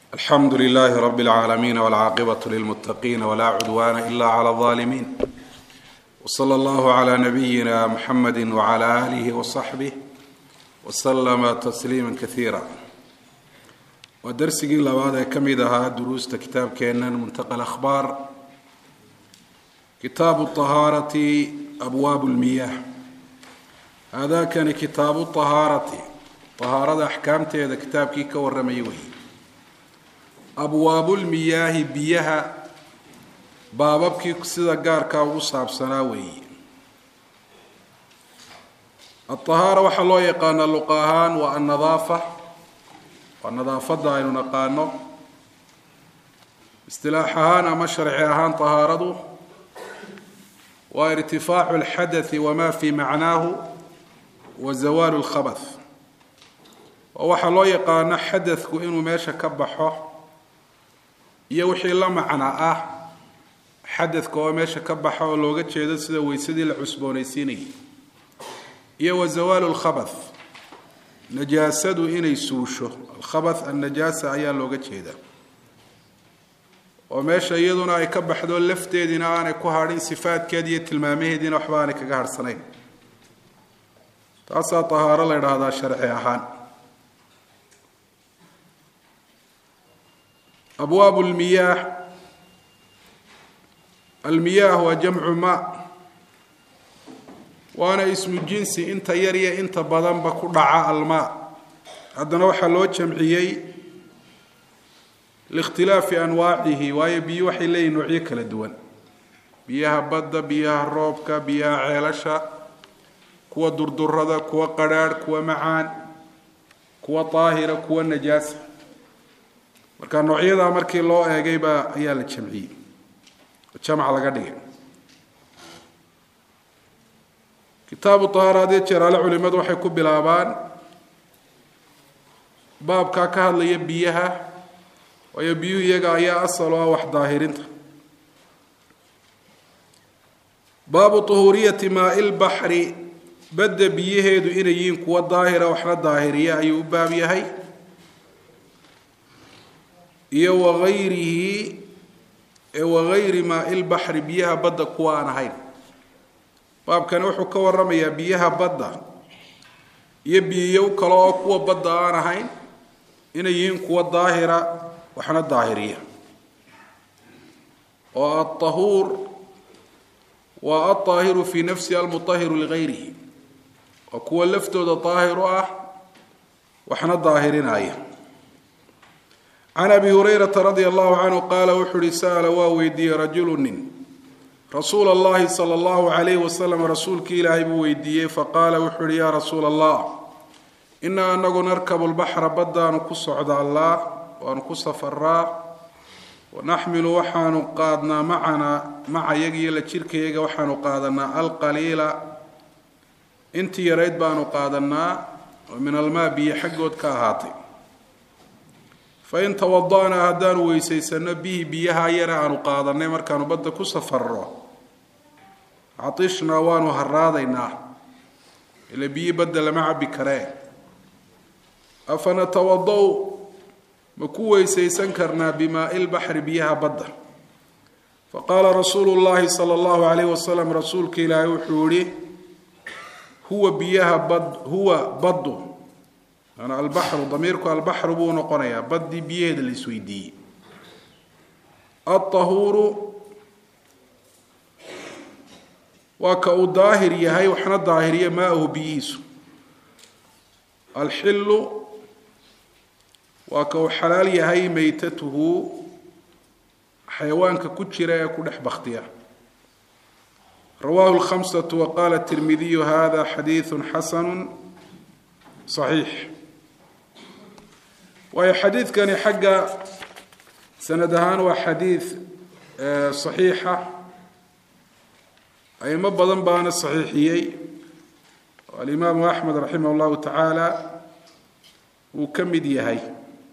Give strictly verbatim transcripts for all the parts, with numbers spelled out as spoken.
الحمد لله رب العالمين والعاقبة للمتقين ولا عدوان إلا على الظالمين وصلى الله على نبينا محمد وعلى آله وصحبه وسلم تسليما كثيرا ودرسي لبعض كمدها دروس كتاب كأننا منتقى الأخبار كتاب الطهارة أبواب المياه هذا كان كتاب الطهارة طهارة أحكامته هذا كتاب كيكا والرميوي أبواب المياه بيها بابك سيدا قاركا وصاب سناوي الطهارة وحلو يقان اللقاهان والنظافة والنظافة دائن نقانو اصطلاحهان مشرعهان طهارته وارتفاع الحدث وما في معناه وزوال الخبث وحلو يقان حدث إنه ماشا كبحه يوحي الله معنا آه حدث كوا ماشا كبحه ولوغة شيدا سيدا ويسيدي العسبونيسيني يو زوال الخبث نجاسة إني سوشو الخبث النجاسة أيا لوغة شيدا وماشا يدنا يكبح دول لفتي دينا أنا كوهارين صفات كادية الماميه دينا وحباني كقهر سنين تاسا طهارة لير هذا شرعي أحان أبواب المياه المياه هو جمع ماء وأنا اسم الجنسي انت يري انت بدن بكدعاء الماء عندنا وحا لو جمعيي لاختلاف أنواعه وهي بيوحي لي نوعيه كلا دوان بيها بدا بيها روبكا بيها عيلشا كوا دردرده كوا قرار كوا معان كوا طاهرة كوا نجاسة marka noocyada markii loo eegay ba ayaa la jamciyay jamca laga dhigay kitaabu tahaarade jiraale culimadu waxay ku bilaabaan baabka ka hadlaya biyaha oo biyo iyaga ayaa asal oo wax daahirinta baabu tuhuriyati maa'il bahri bada biyaheedu inay yihiin kuwa daahira waxna daahiriya ayuu u baab yahay iyo wagayrihi ee wagayri maa'il bahri biyaha badda kuwa aan ahayn baabkan wuxuu ka waramayaa biyaha badda iyo biyo kale oo kuwa badda aan ahayn inay yihiin kuwa daahira waxna daahiriya oo at-tahur wa at-tahiru fi nafsi al-mutahhir li ghayrihi wa kuwa laftooda taahiru ah waxna daahirinaya عن أبي هريرة رضي الله عنه قال وحري سأل وويدي رجل رسول الله صلى الله عليه وسلم رسولك إلهي بويدي فقال وحري يا رسول الله إنا أنه نركب البحر بدا نقص عد الله ونقص فراء ونحمل وحان قادنا معنا مع يجي لتشرك يجي وحان قادنا القليل انت يريد بان قادنا ومن الماء بيحقود كهاتي فإن توضأنا هدان ويسيسنا به بيها يرى عن قادرنا مركان بدأ كسفر عطشنا وانو هرادينا إلا بيه بدل مع بكراء أفنتوضأ مكو ويسيسنكرنا بماء البحر بيها بدأ فقال رسول الله صلى الله عليه وسلم رسولك لا يحوري هو بيها بد هو بد أنا البحر ضميرك البحر بو نقنيا بدي بيد السويدي الطهور وكأو ظاهرية هاي وحنا ظاهرية ماءه بيسو الحل وكأو حلالية هاي ميتته حيوان ككتشرة يكون بختيا رواه الخمسة وقال الترمذي هذا حديث حسن صحيح وهي حديث كان حق سندهان وحديث صحيحة أي مبضن بان الصحيحيي والإمام أحمد رحمه الله تعالى وكمدي هاي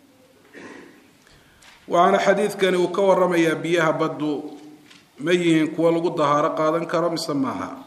وعن حديث كان وكور رمي بيها بدو ميهن كوالو قدها رقادا كرم سماها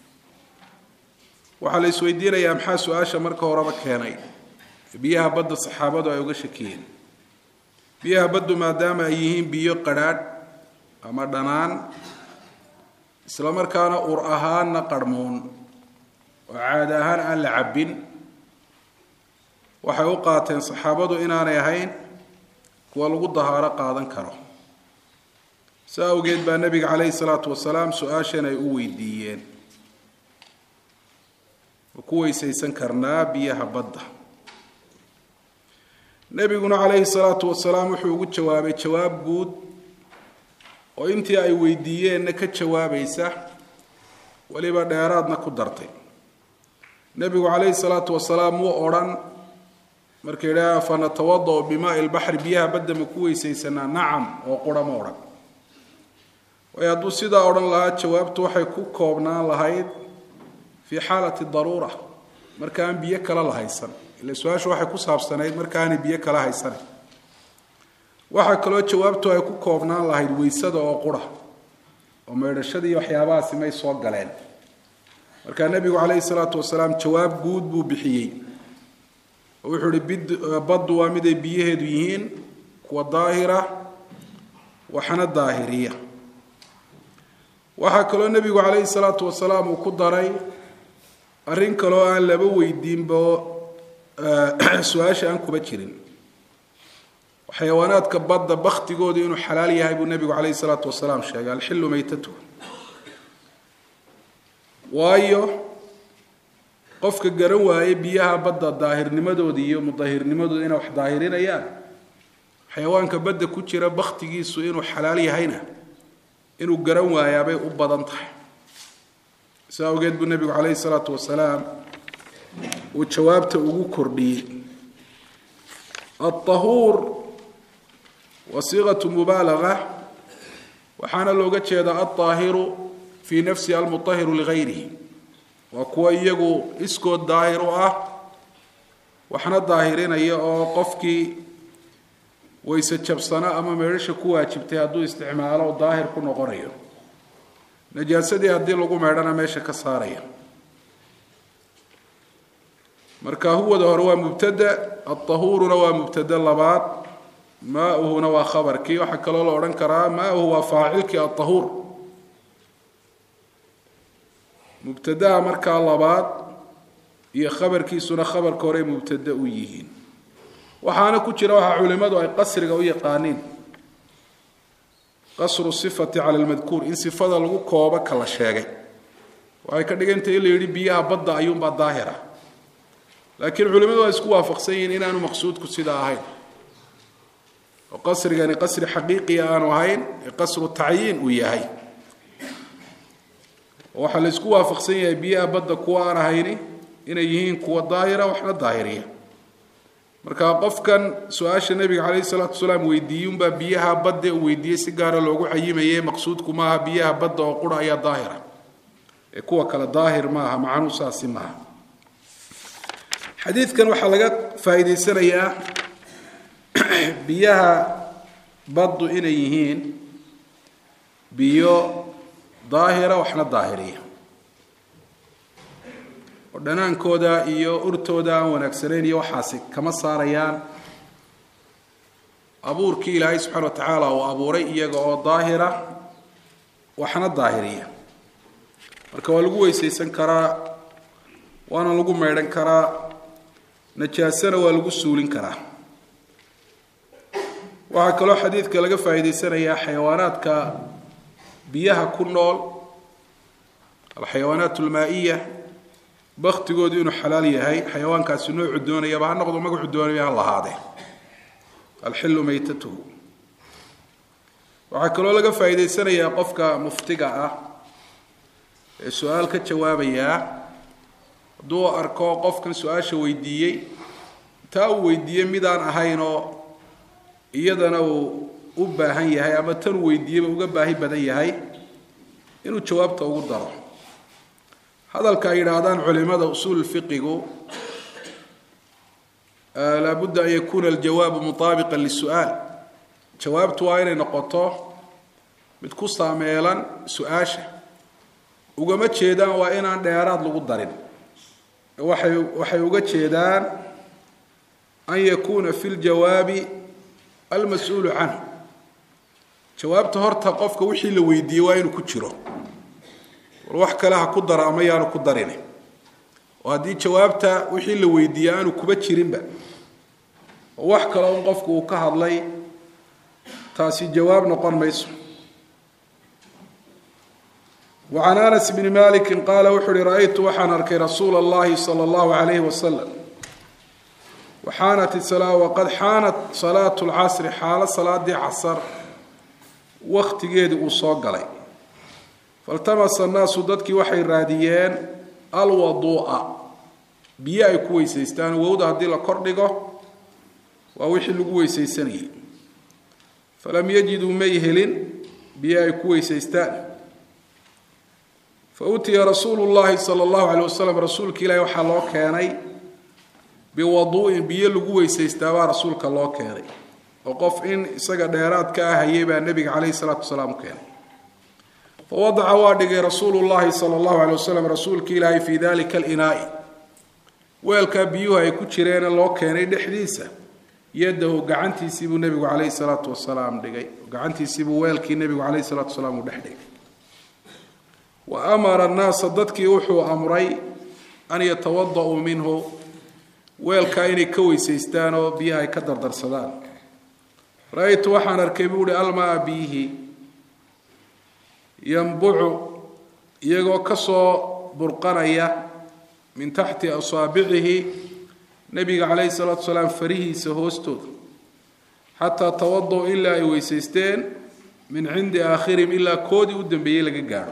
وحالي سويدين يا محاسو آشا مركا وربك هناي biyaha badda saxaabadu ay uga shakiyeen biyaha baddu maadaama ay yihiin biyo qadhaadh ama dhanaan isla markaana ur ahaanna qarhmoon oo caada ahaan aan la cabbin waxay u qaateen saxaabadu inaanay ahayn kuwa lagu dahaaro qaadan karo saa awgeed baa nebiga calayhi salaatu wasalaam su-aashan ay u weydiiyeen ma ku weysaysan karnaa biyaha badda nebiguna calayhi salaatu wasalaam wuxuu ugu jawaabay jawaab guud oo intii ay weydiiyeenna ka jawaabaysa weliba dheeraadna ku dartay nebigu calayhi salaatu wasalaam wuu odhan marka yidhaha fanatawada-u bimaai lbaxri biyaha badda ma ku weysaysanaa nacam oo qura ma odhan waayo hadduu sidaa odhan lahaa jawaabtu waxay ku koobnaan lahayd fii xaalati daruura markaan biyo kale la haysan ila su-aashu waxay ku saabsanayd markaanay biyo kala haysanin waxaa kaloo jawaabtu ay ku koobnaan lahayd weysada oo qura oo meydhashadii waxyaabahaasi may soo galeen markaa nebigu calayhi salaatu wasalaam jawaab guud buu bixiyey oo wuxuu ihi bid baddu waa mid ay biyaheedu yihiin kuwa daahira waxna daahiriya waxaa kaloo nebigu calayhi salaatu wasalaam uu ku daray arrin kaloo aan laba weydiinba su-aasha aan kuba jirin xayawaanaadka badda baktigooda inuu xalaal yahay buu nebigu calayhi salaatu wasalaam sheegay alxillu maytatuhu waayo qofka garan waaye biyaha badda daahirnimadooda iyo mudahirnimadooda inay wax daahirinayaan xayawaanka badda ku jira baktigiisu inuu xalaal yahayna inuu garan waayaabay u badan tahay saa awgeed buu nebigu calayhi salaatu wasalaam uu jawaabta ugu kordhiyey alطahuur wasiiqatu mubaalaga waxaana looga jeedaa alطaahiru fii nafsihi almutahiru ligayrihi waa kuwa iyagu iskood daahir u ah waxna daahirinaya oo qofkii wayse jabsana ama meedhasha ku waajibtay hadduu isticmaalo oo daahir ku noqonayo najaasadii haddii lagu meedhana meesha ka saaraya marka huwada hore waa mubtada alطahuuruna waa mubtada labaad maauhuna waa khabarkii waxaa kaloo la odhan karaa maauhu waa faacilkii alطahuur mubtadaha markaa labaad iyo khabarkiisuna khabarka hore mubtada u yihiin waxaana ku jira waxaa culimadu ay qasriga u yaqaaniin qasru sifati cala lmadkuur in sifada lagu koobo kala sheegay waxay ka dhigantay in la yidhi biyaha badda ayuunbaa daahira laakiin culimadu waa isku waafaqsan yihiin inaanu maqsuudku sidaa ahayn oo qasrigani qasri xaqiiqiya aanu ahayn ee qasru tacyiin uu yahay waxaa la isku waafaqsan yahay biyaha badda kuwa aan ahayni inay yihiin kuwa daahira waxna daahiriya marka qofkan su-aasha nebiga calayhi salaatu wasalaam weydiiyey unbaa biyaha badda uu weydiiyey si gaara loogu cayimayay maqsuudku maaha biyaha badda oo qura ayaa daahira ee kuwa kale daahir maaha macnuu saasi maaha xadiidkan waxaa laga faa'iidaysanayaa biyaha baddu inay yihiin biyo daahira waxna daahiriya oo dhanaankooda iyo urtooda aan wanaagsanayn iyo waxaasi kama saarayaan abuurkii ilaahay subxana wa tacaala uu abuuray iyaga oo daahira waxna daahiriya marka waa lagu weysaysan karaa waana lagu meydhan karaa najaasana waa lagu suulin karaa waxaa kaloo xadiidka laga faa'iidaysanayaa xayawaanaadka biyaha ku nool alxayawaanaat almaa'iya baktigoodu inuu xalaal yahay xayawaankaasi noocu doonayaba ha noqdo magacu doonaya ha lahaadee alxillu maytatuhu waxaa kaloo laga faa'iidaysanayaa qofka muftiga ah ee su-aal ka jawaabayaa hadduu arko qofkan su-aasha weydiiyey taa uu weydiiyey midaan ahayn oo iyadana uu u baahan yahay ama tan uu weydiiyeyba uga baahi badan yahay inuu jawaabta ugu daro hadalka ay yidhaahdaan culimada usuul fiqigu laabudda an yakuuna aljawaabu mutaabiqa lisu-aal jawaabtu waa inay noqoto mid ku saameelan su-aasha ugama jeedaan waa inaan dheeraad lagu darin waxay waxay uga jeedaan an yakuuna fi ljawaabi المسؤول عنه jawaabta horta qofka wixii la weydiiyay waa inuu ku jiro wax kale ha ku dara ama yaanu ku darin oo hadii jawaabta wixii la weydiiyay aanu kuba jirinba wax kale oo qofku uu ka hadlay taasi jawaab noqon mayso وعن أنس بن مالك قال وحري رأيت وحن أركي رسول الله صلى الله عليه وسلم وحانت الصلاة وقد حانت صلاة العصر حال صلاة دي عصر وقت جيد أصاق علي فالتمس الناس ضدك وحي الراديين الوضوء بيا كويس يستان ووضع دي لكردقه ووحي لقويس يستاني فلم يجدوا ميهل بيا كويس يستان فأتي رسول الله صلى الله عليه وسلم رسولك إلهي وحا الله كاني بوضوء بيا لقويس يستوى رسولك الله كاني وقف إن إساق ديرات كاهيبا النبي عليه الصلاة والسلام كان فوضع وادق رسول الله صلى الله عليه وسلم رسولك إلهي في ذلك الإناء ويلكا بيوها يكتشرين الله كان حديثا يده قعنتي سيبو النبي عليه الصلاة والسلام دقي وقعنتي سيبو ويلكي النبي عليه الصلاة والسلام ودحدق وأمر الناس ضدك يوحوا أمري أن يتوضأوا منه ويلكا إني كوي سيستانو بيها يكدر درسدان رأيت وحن أركبوا الماء به ينبع يجو كسو برقانية من تحت أصابعه نبي عليه الصلاة والسلام فريه سهوستود حتى توضوا إلا يويسيستين من عند آخرهم إلا كودي ودن بيلك قارو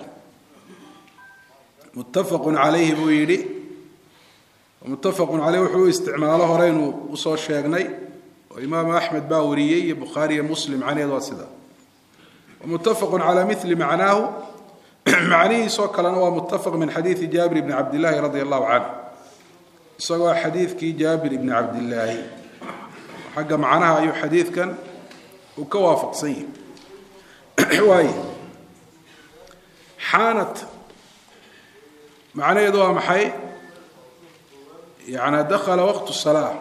متفق عليه بويلي ومتفق عليه وحو استعماله رين وصول شيغني وإمام أحمد باوريي بخاري مسلم عن يدوسدا ومتفق على مثل معناه معنيه سوكل أنه متفق من حديث جابر بن عبد الله رضي الله عنه سوى حديث كي جابر بن عبد الله حق معناها أي حديث كان وكوافق صيه واي حانت معناه يدوها محي يعني دخل وقت الصلاة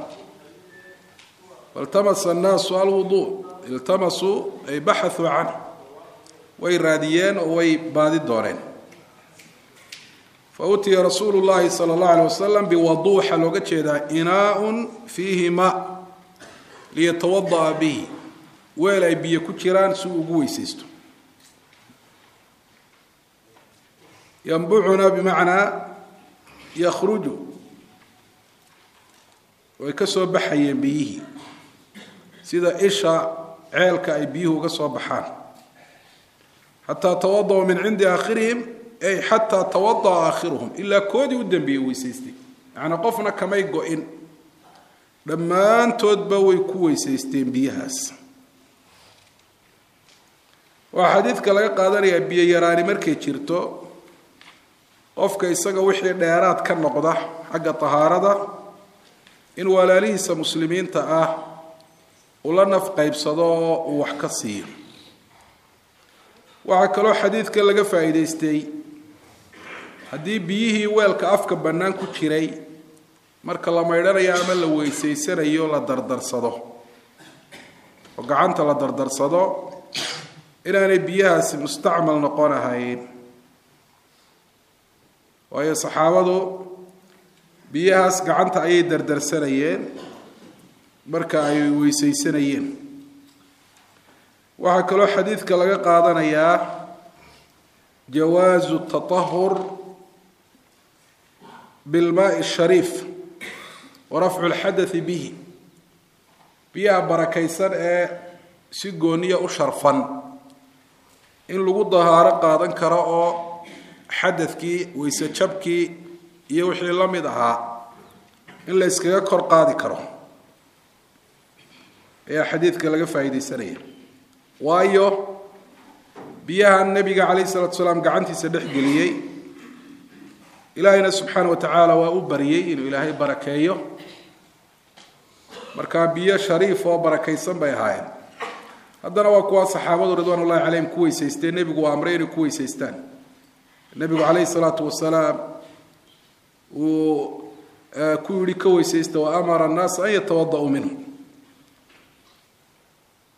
فالتمس الناس الوضوء التمسوا أي بحثوا عنه ويراديين ويبادي الدورين فأتي رسول الله صلى الله عليه وسلم بوضوح لوقت هذا إناء فيه ماء ليتوضأ به ولا يبي كتيران سوء قويسيستو ينبعنا بمعنى يخرج ويكسو بحي بيه سيدا إيشا عيلك أي بيه وكسو بحان حتى توضوا من عند آخرهم أي حتى توضى آخرهم إلا كودي ودن بيه ويسيستي يعني قفنا كما يقوئن لما أنتود بوي كوي سيستين بيهاس وحديثك لغا قادر يبيه يراني مركي تشيرتو qofka isaga wixii dheeraad ka noqda xagga tahaarada in walaalihiisa muslimiinta ah uu la naf qaybsado oo wax ka siiyo waxa kale oo xadiidka laga faa'iideystay hadii biyihii weelka afka banaan ku jiray marka la maydhanayo ama la weyseysanayo la dardarsado oo gacanta la dardarsado inaanay biyahaasi mustacmal noqonahayn وهي صحابته بيهاس قعنت أي دردر سنيين مركا أي ويسي سنيين وحكلو حديث كلاقا قادنا يا جواز التطهر بالماء الشريف ورفع الحدث به بيها بركيسان سيقونية أشرفا إن لغو الظهارة قادن كراء حدثكي ويسجبكي يوحي لمدها إلا إسكيكا كور قادي كرو يا حديثك لغا فايدي سنية وايو بيها النبي عليه الصلاة والسلام قعنتي سدح قليي إلهينا سبحانه وتعالى وأبريي إنه إلهي بركيه مركا بيها شريف وبركيسان بيهاين هذا وكوا صحابة رضوان الله عليهم كويسيستين نبي وأمرين كويسيستان النبي عليه الصلاة والسلام وكل كويسيست وأمر الناس أن يتوضأوا منه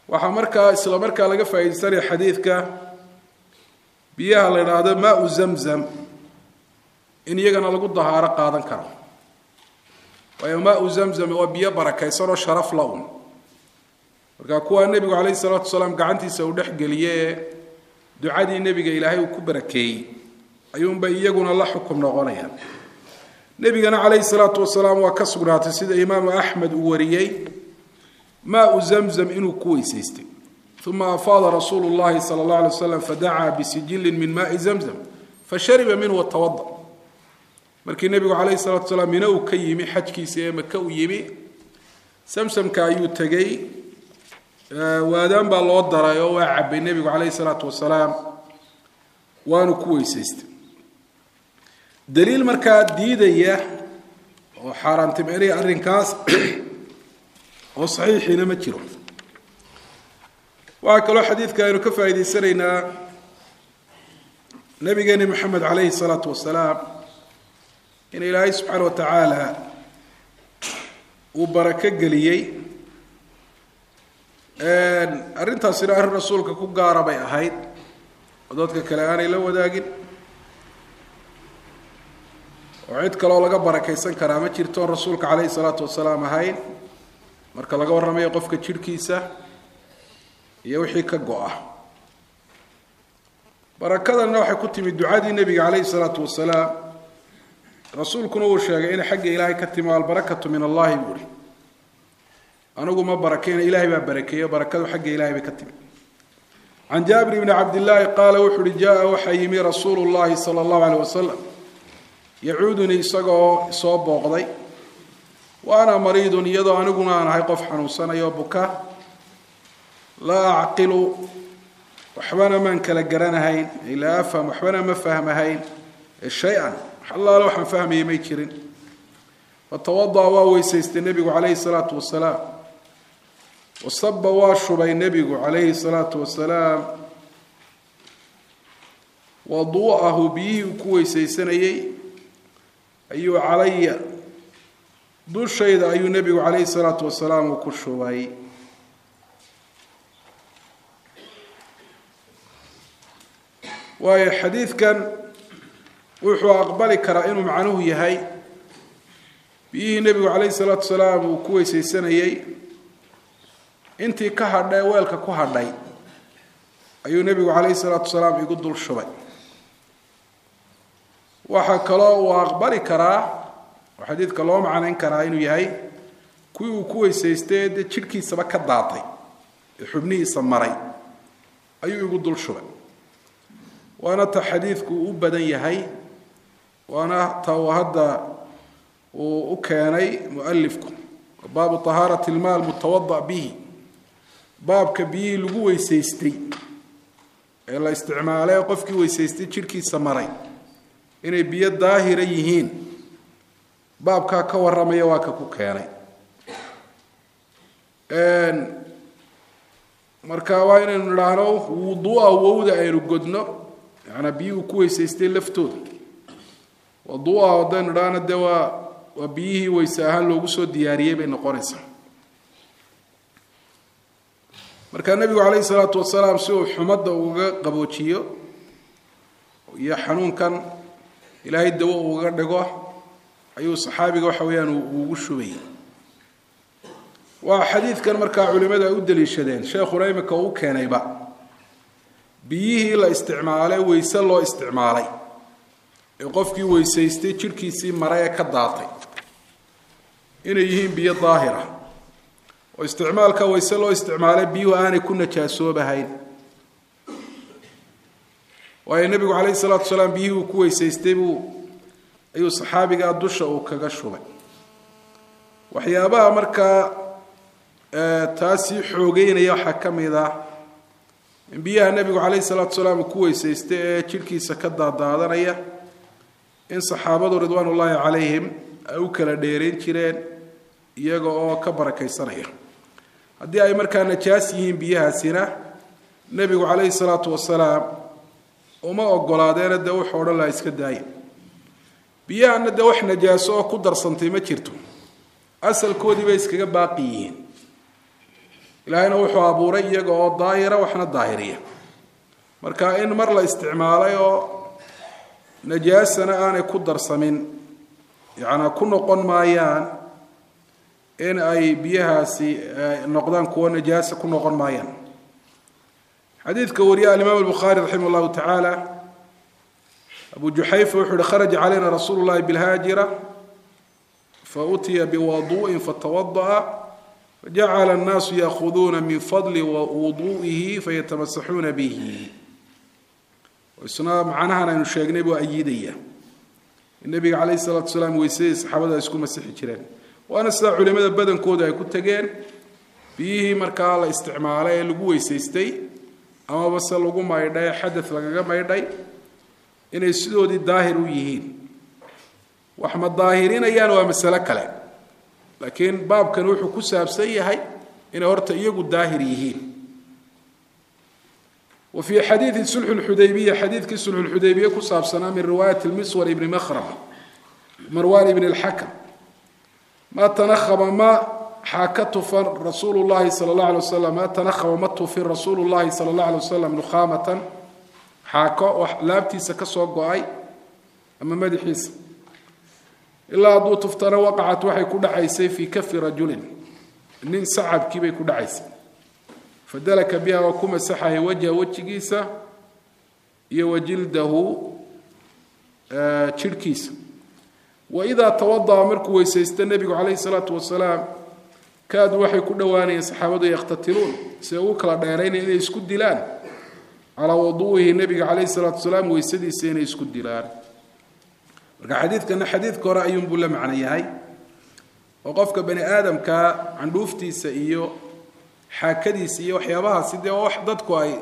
waxaa markaa isla markaa laga faa'iideysanaya xadiidka biyaha la yidhaahdo maau zamzam in iyagana lagu dahaaro qaadan karo waayo maau zamzam waa biyo barakaysan oo sharaf la un markaa kuwaa nebigu calayhi salaatu wasalaam gacantiisa uu dhex geliyee ducadii nebiga ilaahay uu ku barakeeyey ayuunbay iyaguna la xukum noqonayaan nebigana calayhi salaatu wasalaam waa ka sugnaatay sida imaamu axmed uu wariyey maau zamzam inuu ku weysaystay uma afaada rasuulu llahi sala allahu alay wasalam fadacaa bisijilin min maai zamzam fashariba minhu watawada markii nebigu calayhi salaatu wasalaam mina uu ka yimi xajkiisa ee maka u yimi samsamka ayuu tegey waadaan baa loo daray oo waa cabbay nebigu calayhi salaatu wasalaam waanu ku weysaystay daliil markaa diidaya oo xaaraantimeynaya arrinkaas oo saxiixiina ma jiro waxaa kaloo xadiidka aynu ka faa'iidaysanaynaa nabigeeni maxamed calayhi salaatu wasalaam in ilaahay subxaana wa tacaala uu barako geliyey arrintaasina arrin rasuulka ku gaara bay ahayd oo dadka kale aanay la wadaagin oo cid kaloo laga barakaysan karaa ma jirto rasuulka calayhi salaatu wasalaam ahayn marka laga warramayo qofka jidhkiisa iyo wixii ka go-a barakadanna waxay ku timid ducadii nebiga calayhi salaatu wasalaam rasuulkuna uu sheegay in xagga ilaahay ka timi albarakatu min allahi buuri anigu ma barakeyna ilaahay baa barakeeyo barakadu xagga ilaahay bay ka timi can jaabir ibni cabdillaahi qaala wuxuu uhi jaa waxaa yimi rasuulu llahi sala allahu aleyh wasalam yacuudunii isagoo soo booqday wa ana mariidun iyadoo aniguna aan ahay qof xanuunsanayo buka laa acqilu waxbana maan kala garanahayn laa afham waxbana ma fahmahayn shay-an wax allaale waxaan fahmayay may jirin fatawada'a waa weysaystay nebigu calayhi salaatu wasalaam wasaba waa shubay nebigu calayhi salaatu wasalaam waduu'ahu biyihii uu ku weysaysanayey ayuu calaya dushayda ayuu nebigu calayhi salaatu wasalaam uu ku shubay waayo xadiidkan wuxuu aqbali karaa inuu macnuhu yahay biyihii nebigu calayhi salaatu wasalaam uu ku weysaysanayey intii ka hadhay weelka ku hadhay ayuu nebigu calayhi salaatu wasalaam igu dul shubay waxaa kaloo uu aqbali karaa oo xadiidka loo macnayn karaa inuu yahay kuwii uu ku weysaystay dee jidhkiisaba ka daatay ee xubnihiisa maray ayuu igu dul shubay waana ta xadiidku uu u badan yahay waana ta uu hadda uu u keenay mualifku baabu tahaarati ilmaal mutawada bihi baabka biyihii lagu weysaystay ee la isticmaalay qofkii weysaystay jidhkiisa maray inay biyo daahira yihiin baabkaa ka warramaya waa ka ku keenay marka waa inaynu nidhaahno wuduu'a wowda aynu godno yacanaa biyihii ku weysaystay laftooda wuduu'a haddaynu nidhaahno dee waa waa biyihii weyse ahaan loogu soo diyaariyey bay noqonaysaa markaa nebigu calayhi salaatu wasalaam si uu xumadda uga qaboojiyo iyo xanuunkan ilaahay dawo uga dhigo ayuu saxaabiga waxa weeyaan ugu shubayay waa xadiidkan markaa culimada ay u daliishadeen sheekhuna imika uu keenayba biyihii la isticmaalay weyse loo isticmaalay ee qofkii weysaystay jidhkiisii maray ee ka daatay inay yihiin biyo daahira oo isticmaalka weyse loo isticmaalay biyuhu aanay ku najaasoobahayn waayo nebigu calayhi salaatu wasalaam biyihii uu ku weysaystay buu ayuu saxaabigaa dusha uu kaga shubay waxyaabaha markaa taasii xoogeynaya waxaa ka mid ah in biyaha nebigu calayhi salaatu wasalaam uu ku weysaystay ee jidhkiisa ka daadaadanaya in saxaabadu ridwaan ullaahi calayhim ay u kala dheerayn jireen iyaga oo ka barakaysanaya haddii ay markaa najaas yihiin biyahaasina nebigu calayhi salaatu wasalaam uma ogolaadeena dee wuxuu odhan lahaa iska daaya biyahana dee wax najaaso oo ku darsantay ma jirto asalkoodii bay iskaga baaqi yihiin ilaahayna wuxuu abuuray iyaga oo daahira waxna daahiriya marka in mar la isticmaalay oo najaasana aanay ku darsamin yaana ku noqon maayaan in ay biyahaasi noqdaan kuwa najaasa ku noqon maayaan xadiidka wariya imaam al-Bukhari rahimahullah ta'ala Abu Juhayfa wuxuu kharaja علينا رسول الله بالهاجرة فأتي بوضوء فتوضأ فجعل الناس يأخذون من فضل وضوئه فيتمسحون به وسنا معناها أن الشيخنا بأيدية النبي عليه الصلاة والسلام ويسيس صحابته يسكون مسيح جيران وأنا استطيع علماء بدن كودا يكون تجين به مركال استعماله لجو يسيستي أما بس لجو ما يدعي حدث لجو ما يدعي إن السدود الظاهر ويهين وأحمد ظاهرين أيان ومسألة كلام لكن باب كان وحو كساب سيهي إن أورت يجو الظاهر يهين وفي حديث صلح الحديبية حديث كصلح الحديبية كساب سنة من رواية المسور ابن مخرمة مروان بن الحكم ما تنخب ما حاكته في رسول الله صلى الله عليه وسلم ما تنخب مته في رسول الله صلى الله عليه وسلم نخامة حاكا لابتي سكسو قاي أما مدحيس إلا أدو تفتر وقعت وحي كل عيسي في كف رجل نين سعب كيبي كل عيسي فدلك بها وكما سحه وجه وجهيسا يوجلده تشركيس آه وإذا توضأ مركو ويسيست النبي عليه الصلاة والسلام كاد وحي كل واني صحابته يقتتلون سيوك لا ديرين إلى يسكد دلان على وضوءه النبي عليه الصلاة والسلام ويسدي سين يسكد دلان حديث كان حديث كرأي بولا معنى هاي وقفك بني آدم كا عندوفتي سئيو حاكدي سئيو حيابها سيدي وحدتك أي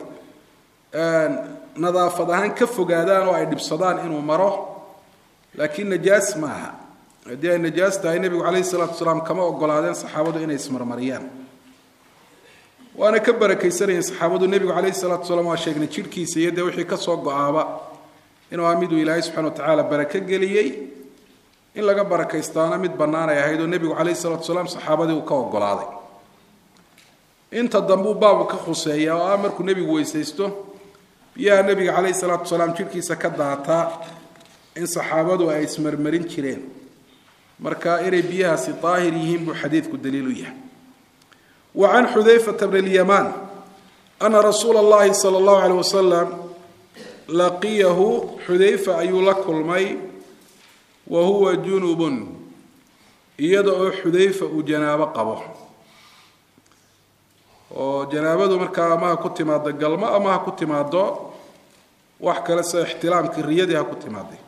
نظافة هان كفو قادان وأي دبصدان إنو مروح لكن نجاس معها دي النجاس تاي النبي عليه الصلاة والسلام كما أقول هذين صحابته إن اسمر مريان وأنا كبر كيسرين صحابته النبي عليه الصلاة والسلام وشيخنا تشيركي سيدي وحي كسوق عابا إنه أميدو إلهي سبحانه وتعالى بركة قليي إن لقى بركة استانا مد بنانا يهيدو النبي عليه الصلاة والسلام صحابته وكوق قلاضي إنت الضنبو بابو كخصية وآمركو النبي ويسيستو يا النبي عليه الصلاة والسلام تشيركي سكداتا إن صحابته أي اسمر مرين كيرين مركا إري بيها سي طاهريهم بحديثك الدليل إياه وعن حذيفة بن اليمان أن رسول الله صلى الله عليه وسلم لقيه حذيفة أي لكل مي وهو جنوب يدعو حذيفة جناب قبه وجنابه مركا ما كنت ما دقل ما ما كنت ما دو وحكى لسه احتلام كريدها كنت ما دي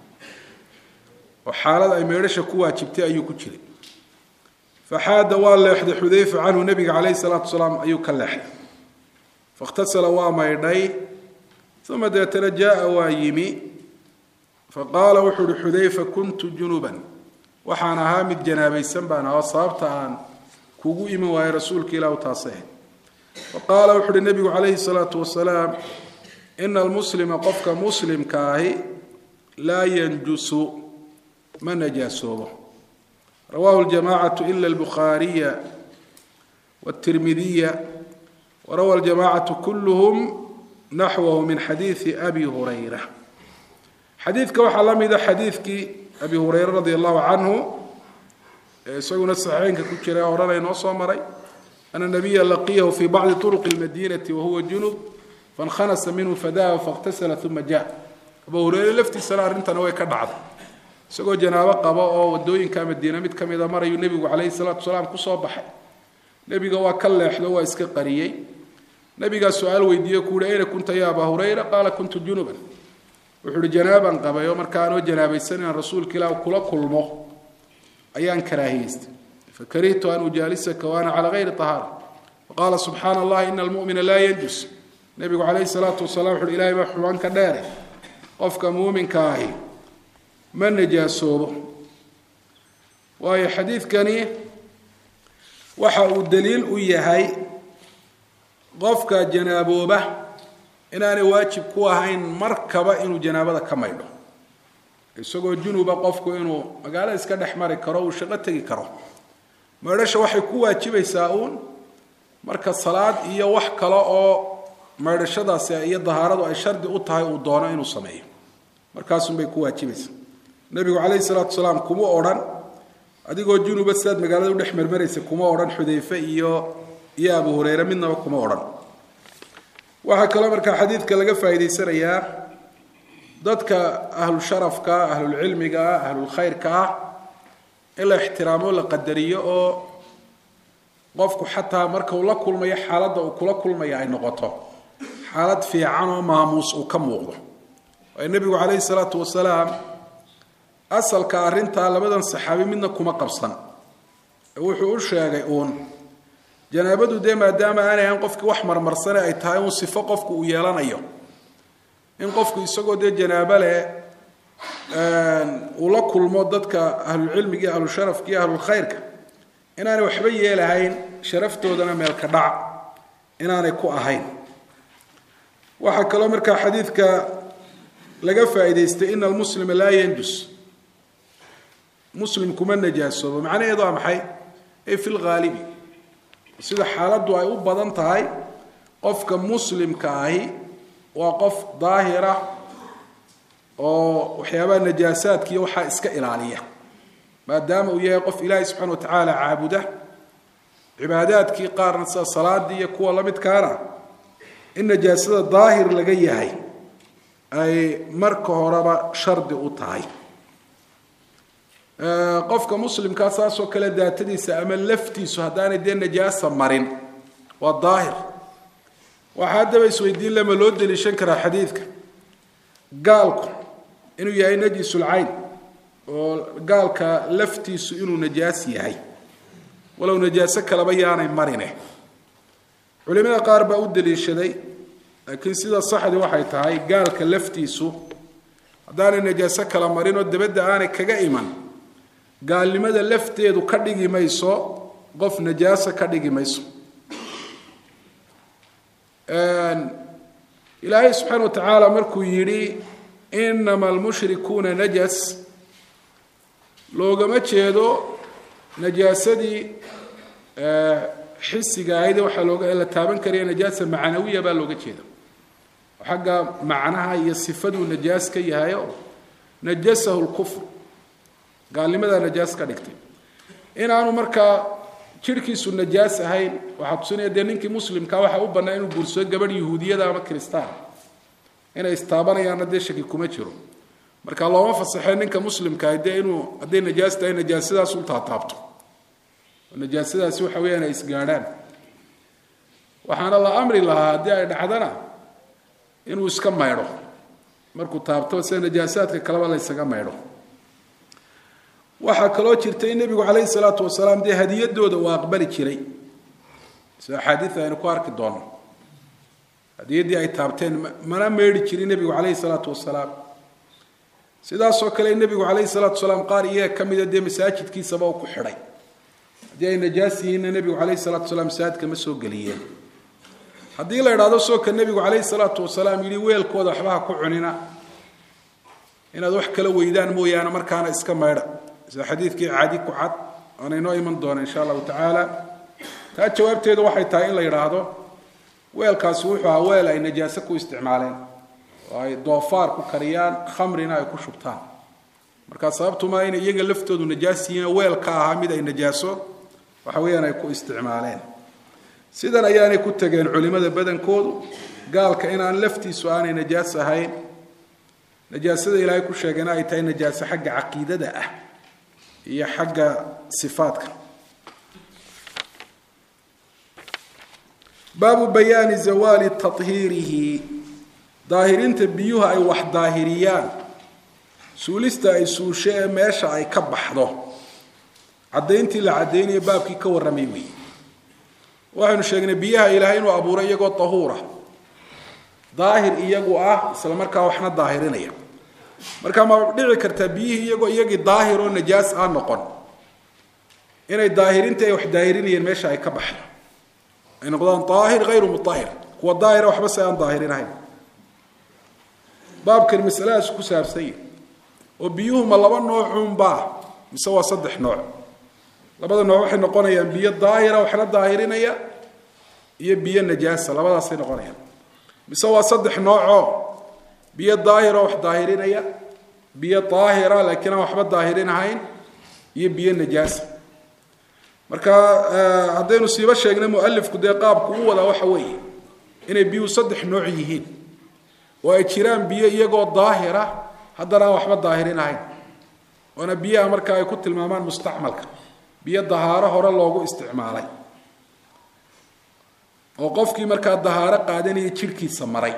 وحالة أي ميرشة كوا جبتي أيو كتشري فحاد والله إحدى حذيفة عنه النبي عليه الصلاة والسلام أيو كاللحد فاغتسل وما يدي ثم جاء وايمي فقال وحر حذيفة كنت جنوبا وحانا هامد جنابي سنبانا وصابت عن كوغو إما وهي رسولك إلا وتاصيه فقال وحر النبي عليه الصلاة والسلام إن المسلم قفك مسلم كاهي لا ينجس من نجاسوه رواه الجماعة إلا البخاري والترمذي وروى الجماعة كلهم نحوه من حديث أبي هريرة حديثك وحلم إذا حديثك أبي هريرة رضي الله عنه سيقول الصحيحين كتشري أورانا ينوصوا مري أن النبي لقيه في بعض طرق المدينة وهو جنوب فانخنس منه فداه فاغتسل ثم جاء أبو هريرة لفتي سلار انت نوي كدعض سيقول جنابة قباء ودوين كام الدينة مد كم إذا مري النبي عليه الصلاة والسلام كصوبح نبي قوى كلا يحلوى إسك قريي نبي قال سؤال ويديه كول أين كنت يا أبا هريرة قال كنت جنوبا وحر جنابا قبا يوم كانوا جنابي سنة الرسول كلا وكلا كل مخ أيان كراهيست فكرهت أن أجالسك وأنا على غير طهارة وقال سبحان الله إن المؤمن لا ينجس نبي عليه الصلاة والسلام حر إلهي محوان كداري قفك مؤمن كاهي من نجاسوبه وهي حديث كاني وحاو الدليل ويهي قفك جنابوبه inaanay waajib ku ahayn markaba inuu janaabada ka maydho isagoo junuba qofku inuu magaalada iska dhex mari karo oo shaqo tagi karo maydhasha waxay ku waajibaysaa uun marka salaad iyo wax kale oo maydhashadaasi iyo dahaaradu ay shardi u tahay uu doono inuu sameeyo markaas bay ku waajibaysaa nabigu calayhi salaatu wasalaam kuma oran adigoo junuba saad magaalada u dhex marmaraysa kuma oran xudayfa iyo iyo abu hurayra midnaba kuma oran waxa kale marka xadiidka laga faa'iideysanayaa dadka ahlu sharafka ahlu ilmiga ahlu khayrka ila ixtiraamo la qadariyo oo qofku xataa marka uu la kulmayo xaaladda uu kula kulmayo ay noqoto xaalad fiican oo maamuus uu ka muuqdo ay nabigu calayhi salaatu wasalaam asalka arinta labadan saxaabi midna kuma qabsan wuxuu u sheegay uun janaabadu de maadaama aanay aan qofkii wax marmarsan ay tahay uu sifo qofku uu yeelanayo in qofku isagoo de janaaba leh uu la kulmo dadka ahlu cilmiga ahlu sharafka ahlu khayrka inaanay waxba yeelahayn sharaftoodana meel ka dhac inaanay ku ahayn waxa kale marka xadiidka laga faa'iideystay in almuslima la yanjus muslim kuma najaaso macnaheedu waa maxay ee fil ghaalibi sida xaaladdu ay u badan tahay qofka muslimka ahi waa qof daahira oo waxyaabaha najaasaadka iyo waxa iska ilaaliya maadaama uu yahay qof ilaahay subxaanahu wa tacaala caabuda cibaadaadkii qaarna sida salaadii iyo kuwa la midkaana in najaasada daahir laga yahay ay marka horeba shardi u tahay qofka muslimka saasoo kale daatadiisa ama laftiisu haddaanay dee najaasa marin waa daahir waxaa haddaba isweydiin lama loo deliishan karaa xadiidka gaalku inuu yahay najisul cayn oo gaalka laftiisu inuu najaas yahay walow najaaso kalaba yaanay marine culimada qaar baa u deliishaday laakiin sida saxdi waxay tahay gaalka laftiisu haddaanay najaaso kala marin oo dabadda aanay kaga iman gaalnimada lafteedu ka dhigi mayso qof najaasa ka dhigi mayso ilaahay subxaana wa tacaala markuu yidhi inama almushrikuuna najas loogama jeedo najaasadii xisiga ahayd waxaa looga la taaban karaya najaasa macnawiya baa looga jeeda xagga macnaha iyo sifaduu najaas ka yahay oo najasahu lkufr gaalnimada najaas ka dhigtay inaanu markaa jirkiisu najaas ahayn waxa tusinaya dee ninkii muslimka waxa u bannaa inuu guursado gabadh yahuudiyada ama kristaan inay istaabanayaan dee shaki kuma jiro marka looma fasaxay ninka muslimka dee inuu hadday najaas tahay najaasadaas u taataabto najaasadaasi waxa weeyaan ay isgaadhaan waxaana la amri lahaa haddii ay dhacdana inuu iska maydho markuu taabto sida najaasaadka kaleba la isaga maydho waxaa kaloo jirtay in nabigu calayhi salaatu wasalaam dee hadiyadooda uu aqbali jiray sida axaadiida aynu ku arki doono hadiyaddii ay taabteen mana meedhi jirin nebigu calayhi salaatu wasalaam sidaasoo kale nebigu calayhi salaatu wasalaam qaar iyaga ka mida dee masaajidkiisaba uu ku xidhay haddii ay najaas yihiinna nebigu calayhi salaatu wasalaam masaajidka ma soo geliyeen haddii la idhaahdo soo ka nebigu calayhi salaatu wasalaam yidhi weelkooda waxbaha ku cunina inaad wax kala weydaan mooyaane markaana iska maydha sida xadiidkii caadi ku cad aan inoo iman doona insha allahu tacaala taa jawaabteedu waxay tahay in la yidhaahdo weelkaasi wuxuu ahaa weel ay najaaso ku isticmaaleen oo ay doofaar ku kariyaan khamrina ay ku shubtaan markaa sababtuma inay iyaga laftoodu najaas yihiin weelka ahaa mid ay najaaso waxa weeyaan ay ku isticmaaleen sidan ayaanay ku tageen culimada badankoodu gaalka inaan laftiisu aanay najaas ahayn najaasada ilaahay ku sheegana ay tahay najaaso xagga caqiidada ah iyo xagga sifaadka baabu bayaani zawaali tahiirihi daahirinta biyuhu ay wax daahiriyaan suulista ay suushe ee meesha ay ka baxdo caddayntii la caddaynayo baabkii ka warramay wey waxaynu sheegnay biyaha ilaahay inuu abuuray iyagoo tahuura daahir iyagu ah isla markaa waxna daahirinaya marka ma dhici kartaa biyihii iyagoo iyagii daahir oo najaas aan noqon inay daahirinta ay wax daahirinayeen meesha ay ka baxdo ay noqdaan daahir hayru mutahhir kuwa daahira waxba si aan daahirinahayn baabkan masaladaas ku saabsan yahay oo biyuhu ma laba noocuunbaa mise waa saddex nooc labada nooc waxay noqonayaan biyo daahira waxna daahirinaya iyo biyo najaasa labadaasay noqonayaan mise waa saddex nooco biyo daahira wax daahirinaya biyo daahira laakiin aan waxba daahirinahayn iyo biyo najaasa marka haddaynu siiba sheegnay muallifku dee qaabku u wada waxa weeye inay biyo saddex nooc yihiin oo ay jiraan biyo iyagoo daahira haddana aan waxba daahirinahayn wana biyaha marka ay ku tilmaamaan mustacmalka biyo dahaaro hore loogu isticmaalay oo qofkii markaa dahaaro qaadanaya jirkiisa maray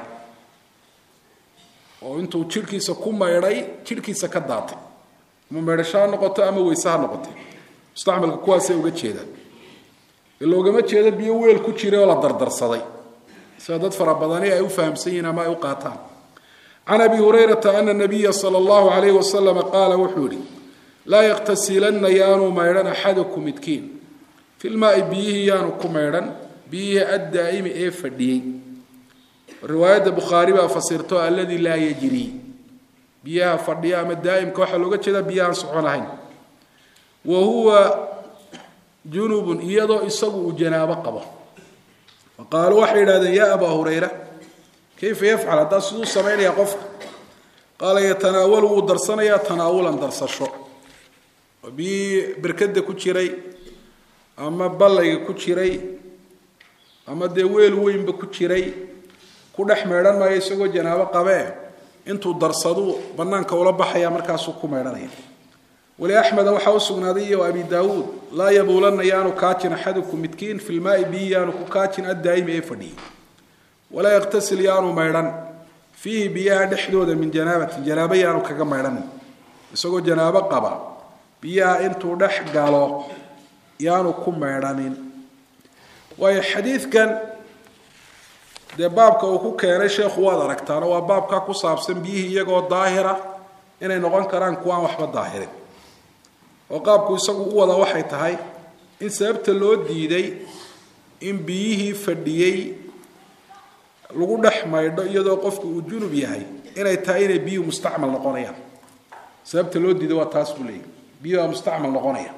oo intuu jirkiisa ku meedhay jirkiisa ka daatay ama meedhashaa noqoto ama weysaha noqotay mustacmalka kuwaasay uga jeedaan loogama jeedo biyo weel ku jira oo la dardarsaday sida dad fara badani ay u fahamsan yihiin ama ay u qaataan can abi hurayrata ana nabiya sala allahu calayhi wasalam qaala wuxuu yihi laa yaqtasilanna yaanu maydhan axadukum midkiin fi lmaai biyihii yaanu ku maydhan biyihii addaa'imi ee fadhiyey riwaayadda bukhaari baa fasirto alladii laa yajrii biyaha fadhiya ama daa'imka waxaa looga jeedaa biyahaan socon lahayn wa huwa junubun iyadoo isagu uu janaabo qabo faqaaluu waxay yidhahdeen yaa abaa hurayra kayfa yafcal haddaa siduu samaynayaa qofka qaala yatanaawalu wuu darsanayaa tanaawulan darsasho oo biyihii berkada ku jiray ama ballayga ku jiray ama dee weel weynba ku jiray ku dhex meedhan maayo isagoo janaabo qabee intuu darsadu bannaanka ula baxaya markaasuu ku meedhanaya wali axmeda waxaa u sugnaaday iyo abi daawuud laa yabuulanna yaanu kaajin axadukum midkiin fi lmaai biyi yaanu ku kaajin addaa'imi ee fadhiyey walaa yaktasil yaanu maydhan fiihi biyaha dhexdooda min janaabatin janaabo yaanu kaga maydhanin isagoo janaabo qaba biyaha intuu dhex galo yaanu ku maydhanin waayo xadiidkan dee baabka uu ku keenay sheekhu waad aragtaano waa baabkaa ku saabsan biyihii iyagoo daahira inay noqon karaan kuwaan waxba daahirin oo qaabku isagu u wada waxay tahay in sababta loo diiday in biyihii fadhiyey lagu dhex maydho iyadoo qofku uu junub yahay inay tahay inay biyuhu mustacmal noqonayaan sababta loo diiday waa taas buu leeyahy biyuhu mustacmal noqonaya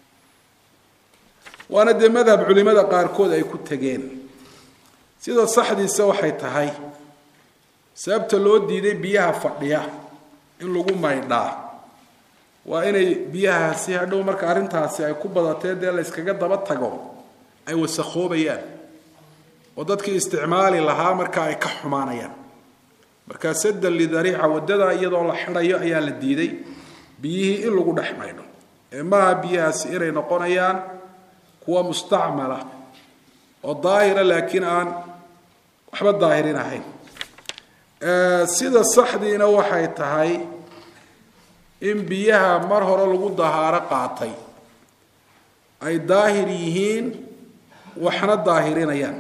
waana dee madhab culimada qaarkood ay ku tageen sida saxdiisa waxay tahay sababta loo diiday biyaha fadhiya in lagu maydhaa waa inay biyahaasi hadhow marka arrintaasi ay ku badatee dee la yskaga daba tago ay wasakoobayaan oo dadkii isticmaali lahaa marka ay ka xumaanayaan markaa saddan lidariica waddada iyadoo la xidhayo ayaa la diiday biyihii in lagu dhex maydho ee maaha biyahaasi inay noqonayaan kuwa mustacmala oo daahira laakiin aan waxba daahirin ahayn sida saxdiina waxay tahay in biyaha mar hore lagu dahaaro qaatay ay daahir yihiin waxna daahirinayaan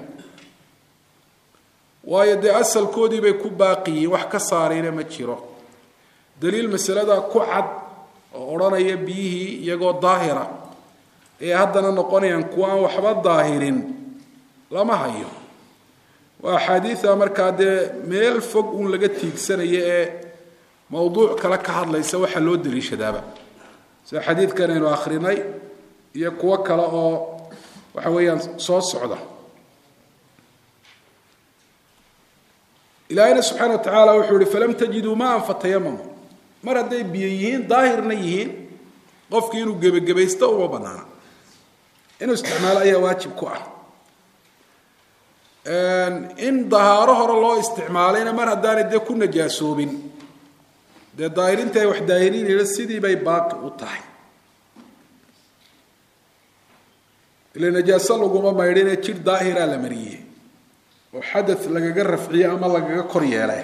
waayo dee asalkoodii bay ku baaqiyiin wax ka saarayna ma jiro daliil masalada ku cad oo odhanaya biyihii iyagoo daahira ee haddana noqonayaan kuwa aan waxba daahirin lama hayo waa axaadiida markaa dee meel fog uun laga tiigsanaya ee mawduuc kale ka hadlaysa waxaa loo daliishadaaba sida xadiidkan aynu akhrinay iyo kuwo kale oo waxa weeyaan soo socda ilaahayna subxaana wa tacaala wuxuu ihi falam tajiduu maan fatayamamu mar hadday biyo yihiin daahirna yihiin qofkii inuu gebagabaysto uma banaana inuu isticmaalo ayaa waajib ku ah in dahaaro hore loo isticmaalayna mar haddaanay dee ku najaasoobin dee daahirinta ay wax daahirinayna sidii bay baaqi u tahay ila najaaso laguma maydhinee jir daahiraa la mariyey oo xadad lagaga rafciye ama lagaga kor yeelay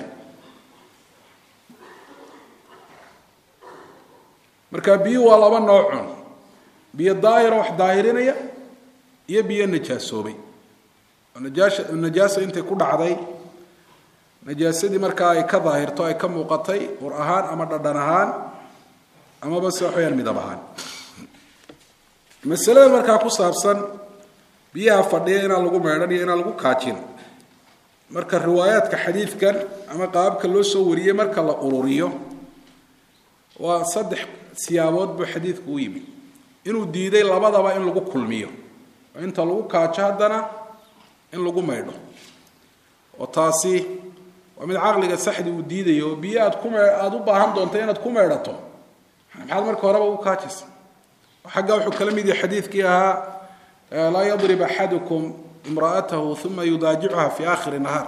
marka biyo waa laba noocun biyo daahira wax daahirinaya iyo biyo najaasoobay najaasha najaasa intay ku dhacday najaasadii markaa ay ka daahirto ay ka muuqatay ur ahaan ama dhadhan ahaan amaba se waxweyaan midab ahaan masalada markaa ku saabsan biyaha fadhiya inaan lagu meedhan iyo inaan lagu kaajin marka riwaayaadka xadiidkan ama qaababka loo soo wariyey marka la ururiyo waa saddex siyaabood buu xadiidku u yimi inuu diiday labadaba in lagu kulmiyo inta lagu kaajo haddana in lagu maydho oo taasi waa mid caqliga saxdi uu diidayo biyo aad ku aad u baahan doonto inaad ku maydhato maxaad marka horeba u kaajisa xagga wuxuu kala mid yahay xadiidkii ahaa laa yadrib axadukum imra'atahu thumma yudaajicuha fi aakhiri nahaar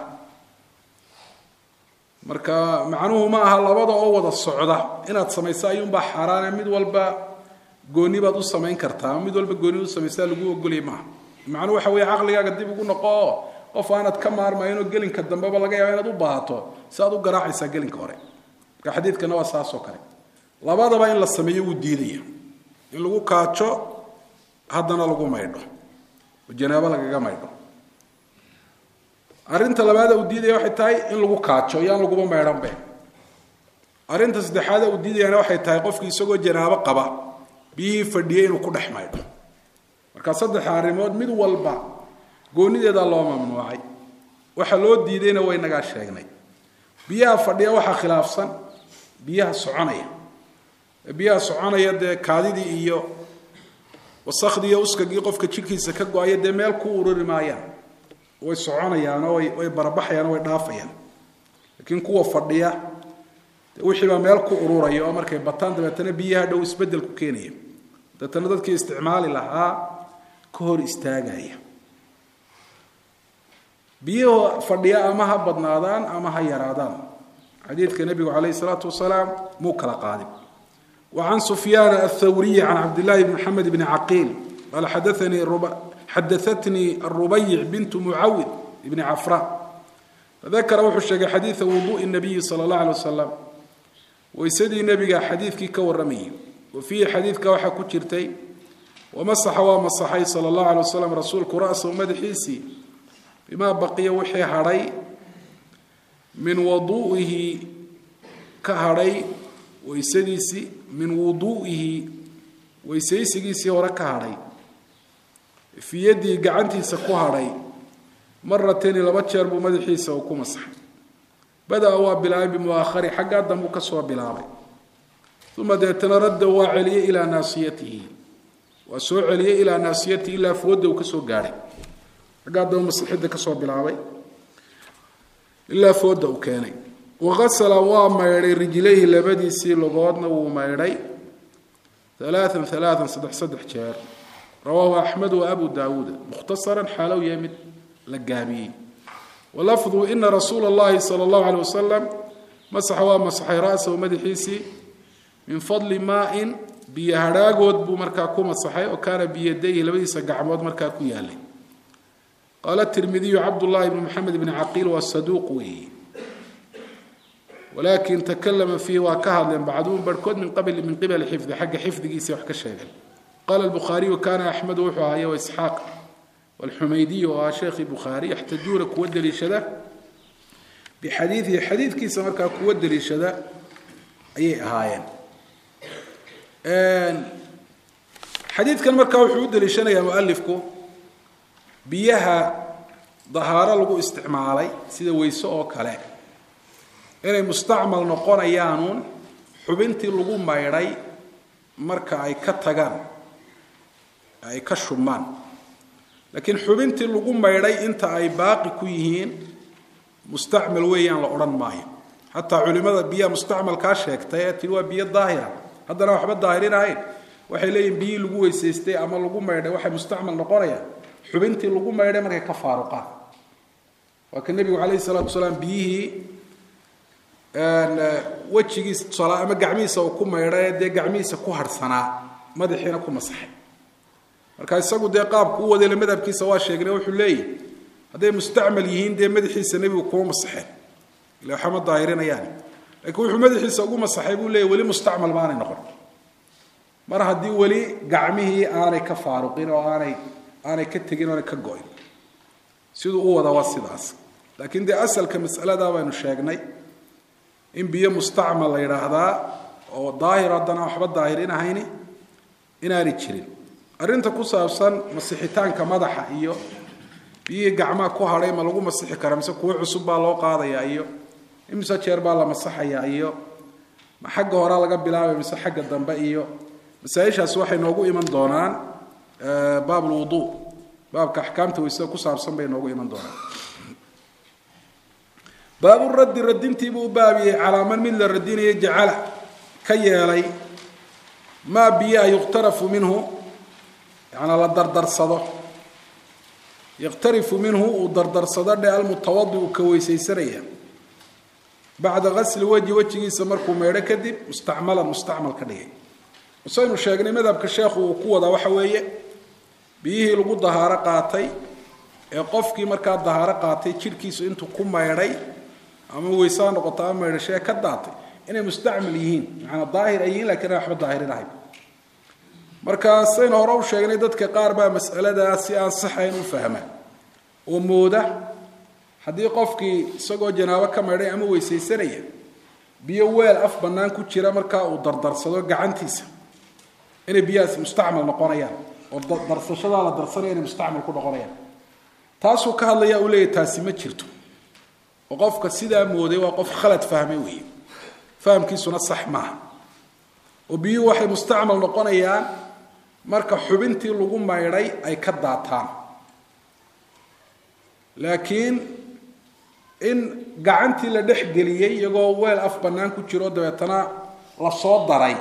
marka macnuhu ma aha labada oo wada socda inaad samayso ayuunbaa xaaraana mid walba gooni baad u samayn kartaa mid walba gooni u samaysaa lagu ogolay maaha macnuhu waxa weeye caqligaaga dib ugu noqo qof aanad ka maarmayno gelinka dambeba laga yaabo inaad u baahato si aad u garaacaysaa gelinka hore marka xadiidkana waa saas oo kale labadaba in la sameeyo wuu diidaya in lagu kaajo haddana lagu maydho janaabo lagaga maydho arrinta labaad uu diidaya waxay tahay in lagu kaajo yaan laguba maydhanbe arrinta saddexaad uu diidayana waxay tahay qofkii isagoo janaabo qaba biyihii fadhiyay inuu ku dhex maydho marka saddex arrimood mid walba goonideeda loo mamnuucay waxa loo diidayna way naga sheegnay biyaha fadhiya waxa khilaafsan biyaha soconaya biyaha soconaya de kaadidii iyo wasakhdii iyo uskagii qofka jirkiisa ka go'aya de meel ku ururi maayaan way soconayaan oo way barabaxayaan way dhaafayaan laakiin kuwa fadhiya wixii ba meel ku ururaya oo markay bataan dabeetana biyaha dhow isbedel ku keenaya dadana dadkii isticmaali lahaa ka hor istaagaya biyo fadhiya ama ha badnaadaan ama ha yaraadaan xadiidka nabiga calayhi salaatu wasalaam muu kala qaadin وعن سفيان الثوري عن عبد الله بن محمد بن عقيل قال حدثني الربع حدثتني الربيع بنت معوذ بن عفراء فذكر وحشك حديث وضوء النبي صلى الله عليه وسلم ويسدي النبي حديث كي كورمي وفي حديث كوحة كترتي ومسح ومسحي صلى الله عليه وسلم رسولك رأسه ومدحيسي بما بقي وحي هري من وضوئه كهري ويسديسي من وضوئه ويسيسيسي ورك هري في يدي قعنتي سكو هري مرتين لبتشر بمدحيسه وكمسح بدأ هو بلعب مؤخر حق دم كسوه بلعب ثم تنرد وعلي إلى ناصيته وسوء علي إلى ناصيته إلا فود وكسوه قاري حق دم مسحده كسوه بلعب إلا فود وكاني وغسل وميري رجليه لبدي سي لغودنا وميري ثلاثا ثلاثا صدح صدح شهر رواه أحمد وأبو داود مختصرا حالو يمد لقابي ولفظ إن رسول الله صلى الله عليه وسلم مسح ومسح رأسه ومدحيسي من فضل ماء بيهراغود بمركاكو مسحي وكان بيديه لبدي سقعمود مركاكو يالي قال الترمذي عبد الله بن محمد بن عقيل والصدوق وي ولكن تكلم فيه وكهل بعدون بركود من قبل من قبل حفظ حق حفظ جيسي وحكى الشيخ قال البخاري وكان أحمد وحوها وإسحاق والحميدي وشيخ البخاري يحتجون كود لشذا بحديثه حديث كيس مركا كود لشذا أي هاين حديث كان مركا وحود لشنا يا مؤلفكم بيها ظهارة لقو استعمالي سيدا ويسوء كلام inay mustacmal noqonayaan xubintii lagu mayray marka ay ka tagaan ay ka shumaan laakiin xubintii lagu mayray inta ay baaqi ku yihiin mustacmal weeyaan la oran maayo hatta culimada biya mustacmal ka sheegtay tii waa biyo daahira haddana waxba daahirinayn waxay leeyihiin biyo lagu weysaystay ama lagu mayray waxay mustacmal noqonayaan xubintii lagu mayray markay ka faaruqaan waa kan nabiga calayhi salaatu wasalaam biyihii wajigiis sala ama gacmiisa oo ku meeray de gacmiisa ku harsanaa madaxiina ku masaxay marka isagu de qaabku u waday madhabkiisa waa sheegnay wuxuu leeyahay haday mustacmal yihiin de madaxiisa nabigu ku masaxay ilaa xama daahirinayaan laakiin wuxuu madaxiisa ugu masaxay buu leeyahay wali mustacmal baanay noqon mar hadii wali gacmihii aanay ka faaruqin oo aanay aanay ka tagin oo ka go'in sidoo uu wada waa sidaas laakiin de asalka mas'alada waanu sheegnay in biyo mustacmal la yiraahdaa oo daahir hadana waxba daahirin ahayni inaanay jirin arinta ku saabsan masixitaanka madaxa iyo biyo gacmaha ku haray ma lagu masixi karaa mise kuwa cusub baa loo qaadaya iyo imisa jeer baa la masaxaya iyo ma xagga hore laga bilaabay mise xagga dambe iyo masaa'ishaas waxay noogu iman doonaan baab wudu baabka axkaamta weysada ku saabsan bay noogu iman doonaa baabu raddi radintii buu baabiyey calaa man mid la radinaya jacala ka yeelay maa biyaa yuqtarafu minhu yani la dardarsado yaqtarifu minhu uu dardarsado dhe almutawadi uu ka weysaysanaya bacda gasli wajhi wejigiisa markuu meedho kadib mustacmalan mustacmal ka dhigay saynu sheegnay madhabka sheekhu uu ku wadaa waxa weeye biyihii lagu dahaaro qaatay ee qofkii markaa dahaaro qaatay jidhkiisu intuu ku meedhay ama weysaa noqoto ama meedhashee ka daatay inay mustacmal yihiin macnaa daahir ay yihiin laakiin aan waxba daahirinahayn markaa saynu hore u sheegnay dadka qaar baa mas'aladaa si aan saxayn u fahma oo mooda haddii qofkii isagoo janaabo ka meedhay ama weysaysanaya biyo weel af bannaan ku jira markaa uu dardarsado gacantiisa inay biyahaasi mustacmal noqonayaan oo darsashadaa la darsanaya inay mustacmal ku noqonayaan taasuu ka hadlayaa uu leeyahy taasi ma jirto oo qofka sidaa mooday waa qof khalad fahmay weeye fahamkiisuna sax maaha oo biyuhu waxay mustacmal noqonayaan marka xubintii lagu maydhay ay ka daataan laakiin in gacantii la dhex geliyey iyagoo weel af bannaan ku jiro dabeetana la soo daray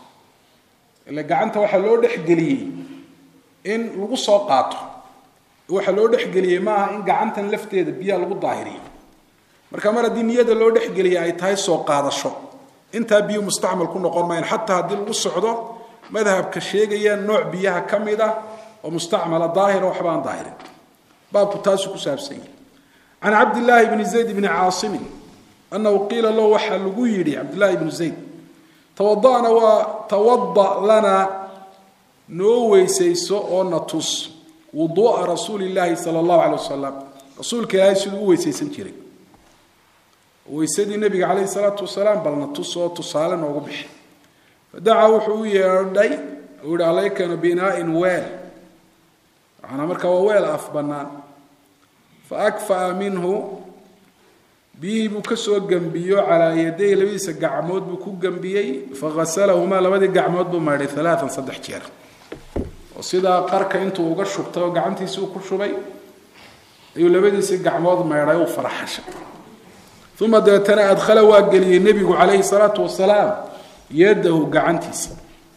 ila gacanta waxaa loo dhex geliyey in lagu soo qaato waxaa loo dhex geliyey maaha in gacantan lafteeda biyaha lagu daahiriyo marka mar haddii niyada loo dhex geliyey ay tahay soo qaadasho intaa biyo mustacmal ku noqon maayan xataa haddii lagu socdo madhabka sheegaya nooc biyaha ka mid ah oo mustacmala daahira waxba aan daahirin baabku taasuu ku saabsan yahay can cabdillaahi bni zayd bni caasimin annahu qiila lahu waxaa lagu yidhi cabdillaahi bni zayd tawada'na waa tawada lanaa noo weysayso oo na tus wuduu'a rasuuli illaahi sala allahu calay wasalam rasuulka ilaahay siduu u weysaysan jiray weysadii nabiga calayhi salaatu wasalaam balna tus oo tusaale noogu bixi fadacaa wuxuu u yeedhay uu yihi alaykana binaa'in weel macnaa markaa waa weel af bannaan fa akfa'a minhu biyihii buu ka soo gembiyo calaa yaday labadiisa gacmood buu ku gembiyey faghasalahumaa labadii gacmood buu maydhay alaaan saddex jeer oo sidaa qarka intuu uga shubtay oo gacantiisii uu ku shubay ayuu labadiisii gacmood maydhay uu faraxashay uma dabeetana adkhala waa geliyey nebigu calayhi salaatu wasalaam yadahu gacantiisa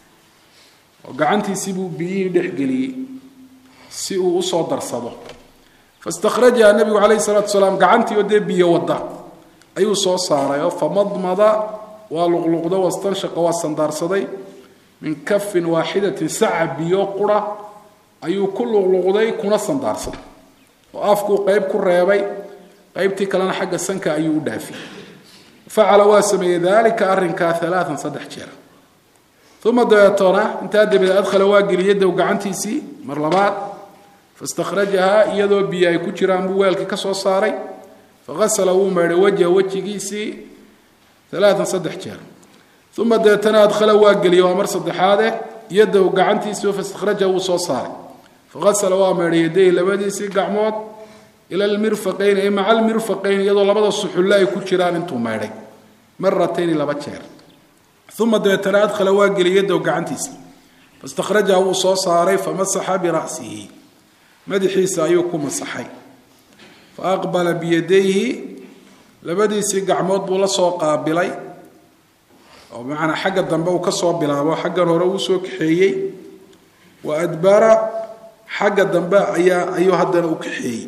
oo gacantiisii buu biyihii dhex geliyey si uu usoo darsado fastakhrajaha nebigu calayhi salaatu wasalaam gacantii oo dee biyo wadda ayuu soo saaray oo famadmada waa luqluqdo wastanshaqa waa sandaarsaday min kafin waaxidatin saca biyo qura ayuu ku luqluqday kuna sandaarsaday oo afkuu qeyb ku reebay qaybtii kalena xagga sanka ayuu u dhaafiyey facala waa sameeyey daalika arrinkaa alaaan saddex jeer uma dabeetona intaa dabadeed adkhala waa geliyey dow gacantiisii mar labaad fastakhrajahaa iyadoo biyo ay ku jiraan buu weelkii ka soo saaray faghasala wuu maydhay wajha wejigiisii alaaan saddex jeer uma dabeetana adkhala waa geliyey waa mar saddexaade iyadow gacantiisii fastakhrajaha wuu soo saaray faghasala waa maydhay yadayhi labadiisii gacmood ila almirfaqayn ay maca almirfaqayn iyadoo labada suxulle ay ku jiraan intuu maydhay maratayni laba jeer uma dabeetana adkhala waa geliyey yadow gacantiisa fastakhrajaha wuu soo saaray famasaxa bira'sihi madaxiisa ayuu ku masaxay fa aqbala biyadayhi labadiisii gacmood buu la soo qaabilay oo macnaa xagga dambe uu ka soo bilaabo xaggan hore uu soo kaxeeyey wa adbara xagga dambe ayaa ayuu haddana u kaxeeyey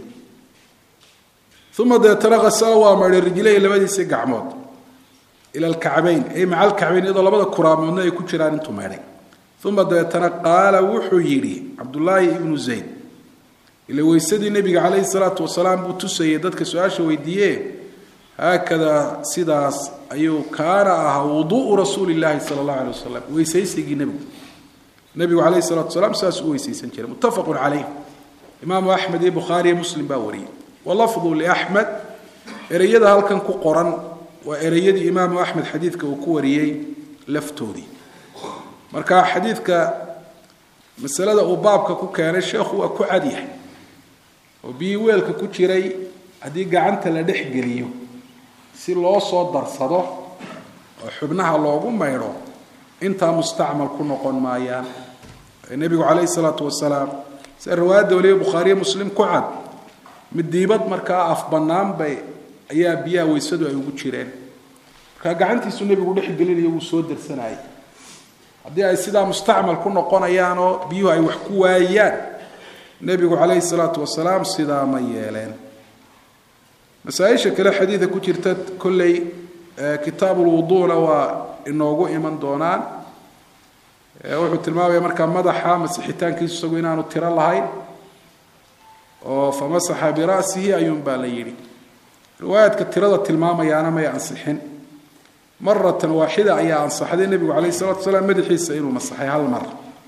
uma dabeetana hasala waa maydhay rijlayhi labadiisii gacmood ila alkacbayn ay maca alkacbayn iyadoo labada kuraamoodna ay ku jiraan intuu maydhay uma dabeetana qaala wuxuu yidhi cabdullaahi ibnu zayd ila weysadii nebiga calayhi salaatu wasalaam buu tusayay dadka su-aasha weydiiye haakadaa sidaas ayuu kaana ahaa wuduu'u rasuuli llaahi sala allahu alay wasalam weysaysigii nebigu nebigu calayhi salatu wasalaam sidaas u weysaysan jiray muttafaqun calayh imaamu axmed iyo bukhaari iyo muslim baa wariyey walafdu liaxmed ereyada halkan ku qoran waa ereyadii imaamu axmed xadiidka uu ku wariyey laftoodii marka xadiidka masalada uu baabka ku keenay sheekhu waa ku cadyahay oo biyii weelka ku jiray haddii gacanta la dhex geliyo si loo soo darsado oo xubnaha loogu maydho intaa mustacmal ku noqon maayaan nebigu calayhi salaatu wasalaam رواية دولية بخاري مسلم كعد مديبت مركا أفبنام بي أيا بيا ويسدوا أيوة شيرين كعنتي سنة بيقول لي حقلي يو سود السناي هدي أي سيدا مستعمل كنا قنا يانو بيو أي وحكوا أيان النبي عليه الصلاة والسلام سيدا ميالين مسايش كلا حديثة كتيرتت كل كتاب الوضوء وإنه جو إيمان دونان wuxuu tilmaamaya marka madaxa masixitaankiisu isagu inaanu tiro lahayn oo famasaxa bi ra'sihi ayun baa la yiri riwaayadka tirada tilmaamayaana ma ansixin maratan waahida ayaa ansaxday nabigu kaleey salaatu wasalaam madaxiisa inuu masaxay hal mar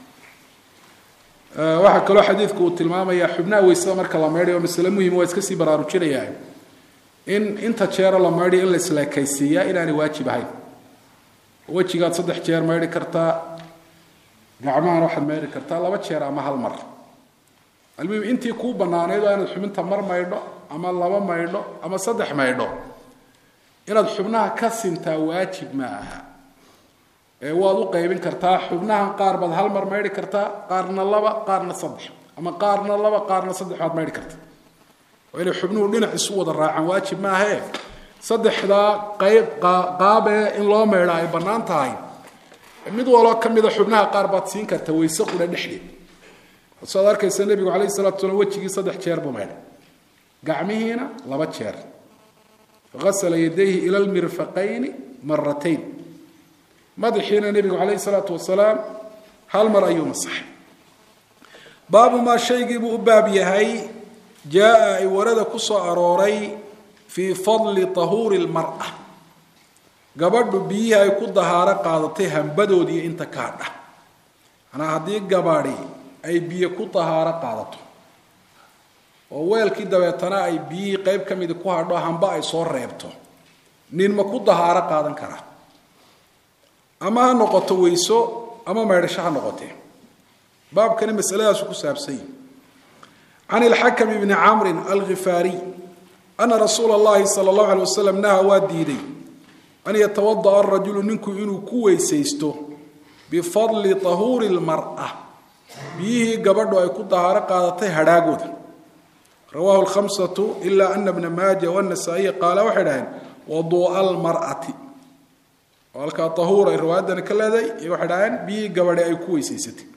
waxa kale xadiidku uu tilmaamaya xubnaha weysada marka la meedhayo mas'ala muhiim oo iska sii baraarujinayaan in inta jeer la meedhayo in la islaakaysiiya inaanay waajib ahayn wajigaad saddex jeer meedhi kartaa gacmaha waxaad meeri kartaa laba jeer ama hal mar almuhim intii ku banaaneed inaad xubinta mar maydho ama laba maydho ama saddex maydho inaad xubnaha ka sintaa waajib ma aha ee waad u qaybin kartaa xubnaha qaar bad hal mar meeri kartaa qaarna laba qaarna saddex ama qaarna laba qaarna saddex aad meeri kartaa oo inay xubnuhu dhinac isu wada raacaan waajib ma aha saddexda qayb qaab in loo meedho ay banaan tahay mid walo kamida xubnaha qaar baad siin karta weyse qura dhixdii soo arkaysa nabigu kaleey salaatu wasalaam wajigi saddex jeer buu meedhay gacmihiina laba jeer ghasala yadayhi ila almirfaqayn marratayn madaxiina nabigu kaleey salaatu wasalaam hal mar ayuu masaxay baabu ma shaygi buu baab yahay jaa ay warada ku soo arooray fi fadli tahuri almar'a gabadhu biyaha ay ku dahaaro qaadatay hambadoodii inta ka hadha ana hadii gabadhi ay biyo ku dahaaro qaadato oo weelkii dabeetana ay biyo qayb kamid ku hadho hamba ay soo reebto nin ma ku dahaaro qaadan kara ama noqoto weyso ama meedhasho ha noqotee baabkani mas'aladaas ku saabsan عن الحكم بن عمرو الغفاري أن رسول الله صلى الله عليه وسلم نهى واديدي أن يتوضأ الرجل منكم إنه كويسيستو بفضل طهور المرأة به قبض ويكون طهارة قادته هراغود رواه الخمسة إلا أن ابن ماجه والنسائي قال وحدين وضوء المرأة وقالك طهور الرواد كلا ذي وحدين به قبض أي كويسيستي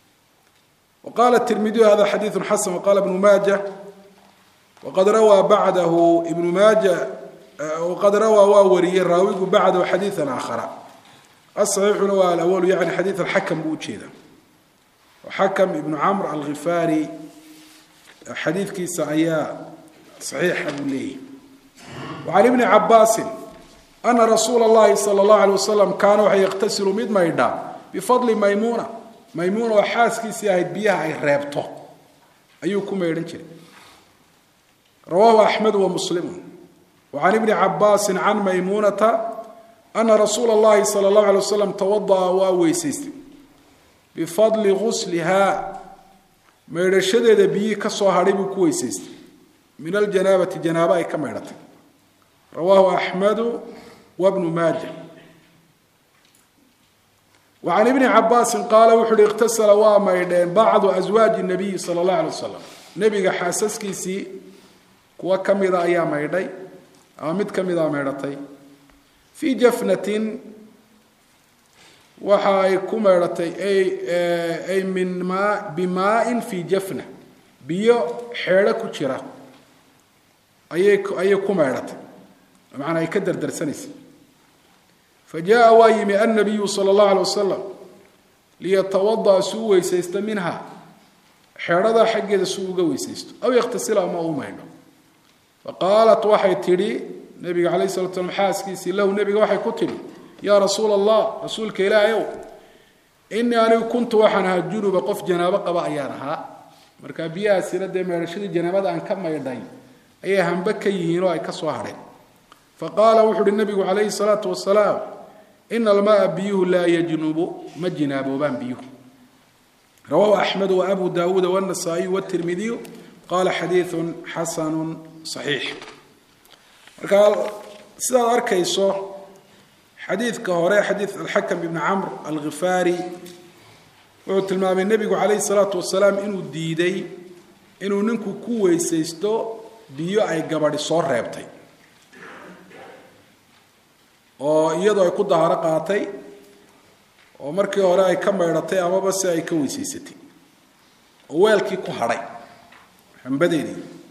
وقال الترمذي هذا حديث حسن وقال ابن ماجه وقد روى بعده ابن ماجه وقد روى واوري الراوي بعده حديثا آخر الصحيح هو الأول يعني حديث الحكم بوجهه وحكم ابن عمرو الغفاري حديث كيس أيا صحيح لي وعن ابن عباس أن رسول الله صلى الله عليه وسلم كانوا يغتسل مد ميدا بفضل ميمونة ميمونة وحاس كيس يهد بيها أي رابطه أيكم يرنشل رواه أحمد ومسلم وعن ابن عباس عن ميمونة أن رسول الله صلى الله عليه وسلم توضأ وويسيست بفضل غسلها ميرشدد بي كسو هريب كويسيست من الجنابة جنابة كميرت رواه أحمد وابن ماجه وعن ابن عباس قال وحد اغتسل واميدين بعض أزواج النبي صلى الله عليه وسلم نبي حاسس كيسي كوا كميدا أيام ميدين أو مد كميدا ميرتي في جفنة وحاي كميرتي أي أي من ماء بماء في جفنة بيو حيرة كتيرة أي أي كميرتي معناه يكدر درسنيس فجاء وايم النبي صلى الله عليه وسلم ليتوضأ سوى يسيست منها حيرة حق سوى ويسيست أو يغتسلها ما هو مينه فقالت وحي تري نبي عليه الصلاة والسلام حاسكيسي له نبي وحي كتري يا رسول الله رسولك إلى يوم إني أنا كنت وحنها الجنوب قف جنابة قبائيانها مركبيها سيرة دائما رشد جنابة عن كم يدين أي هم بكيين رأي كسوهرين فقال وحد النبي عليه الصلاة والسلام إن الماء بيه لا يجنب ما جنابه بان بيه رواه أحمد وأبو داود والنسائي والترمذي قال حديث حسن صحيح قال سيدان أركيسو حديث كهوري حديث الحكم بن عمرو الغفاري وتلمام النبي عليه الصلاة والسلام إنه ديدي إنه ننكو كوي سيستو بيو أي قبل صور رابطي ويضع يقود عرقاتي ومركي وراء كم يرتي أما بس أي كوي سيستي ويلكي كهري هم بديني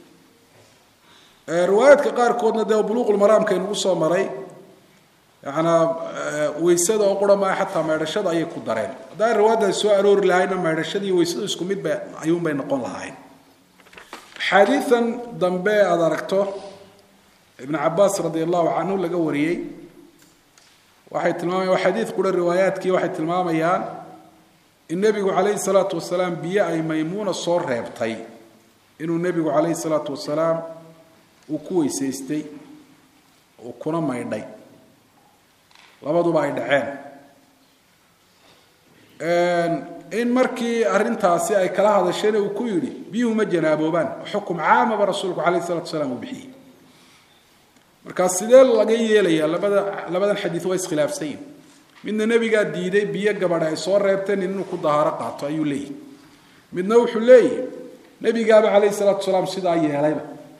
روايات كقار كودنا ده بلوغ المرام كان وصل مري يعني ويسد أقول ما حتى ما يرشد أي كدرين ده الروايات السؤال رور لهاينا ما يرشد يويسد اسكميت بقى أيوم بين نقول لهاين حديثا ضمباء أدركته ابن عباس رضي الله عنه لجوريه واحد تلمام وحديث كل الروايات كي واحد تلمام يان النبي عليه الصلاة والسلام بيا أي ميمون الصور رابطي إنه النبي عليه الصلاة والسلام وكوي سيستي وكنا ما يدعي لابد ما يدعين إن مركي أرنتاسي أي كلا هذا الشيء وكويري بيو مجنا أبوبان حكم عام برسولك عليه الصلاة والسلام وبحيه مركز سيدال لقيه ليه لبدا لبدا الحديث ويس خلاف سين من النبي قال ديدي بيا قبل يصور رابطين إنه كده هرقات أيو ليه من نوح ليه نبي قال عليه الصلاة والسلام سيدا يهليبا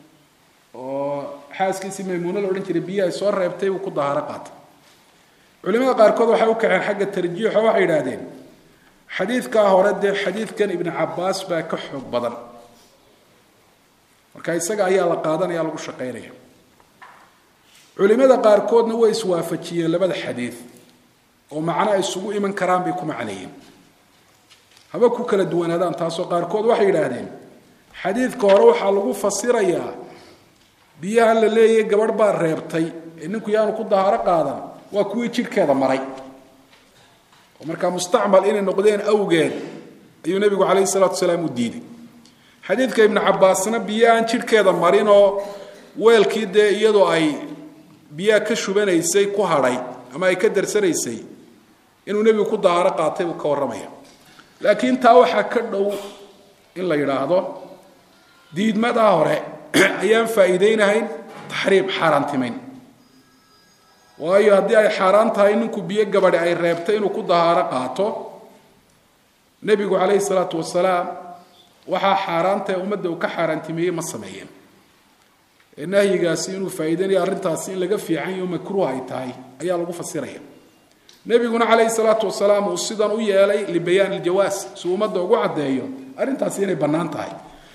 حاس كيسي ميمونة لو رنتي بيا يصور رابطين وكده هرقات علماء قاركود waxay u kaceen xagga tarjiix waxa yiraahdeen xadiidka hore de xadiidkan ibn Abbas baa ka xog badan marka isaga ayaa la qaadanaya lagu shaqeynaya culimada qaarkoodna way iswaafajiyeen labada xadiid oo macna ay isugu iman karaan bay ku macneeyeen haba ku kala duwanaadaan taasoo qaarkood waxay yiraahdeen xadiidka hore waxa lagu fasirayaa biyaha la leeyahay gabadh baa reebtay ininku yaanu ku daahara qaadan وكوي تشيك هذا مري ومركا مستعمل إن النقدين أوجاد أيو النبي عليه الصلاة والسلام الدين حديث كابن عباس نبيان تشيك هذا مرينو ويل كده يدو أي بيا كشوا بين يسي كهراي أما يكدر سر يسي إنه النبي كده عرقاته وكورمية لكن تاوح كده إلا يراهدو ديد ما داهره أيام فائدين هين تحريم حرام تمين waayo hadii ay xaraan tahay ninku biyo gabadh ay reebtay inuu ku dahaaro qaato nabigu kaleey salaatu wasalaam waxa xaraanta ummadda uu ka xaraantimiyay ma sameeyeen inaayigaasi inuu faa'iideeyo arintaas in laga fiican iyo makruuh ay tahay ayaa lagu fasiraya nabiguna kaleey salaatu wasalaam uu sidan u yeelay li bayaan aljawaas soo ummadda ugu cadeeyo arintaas inay banaan tahay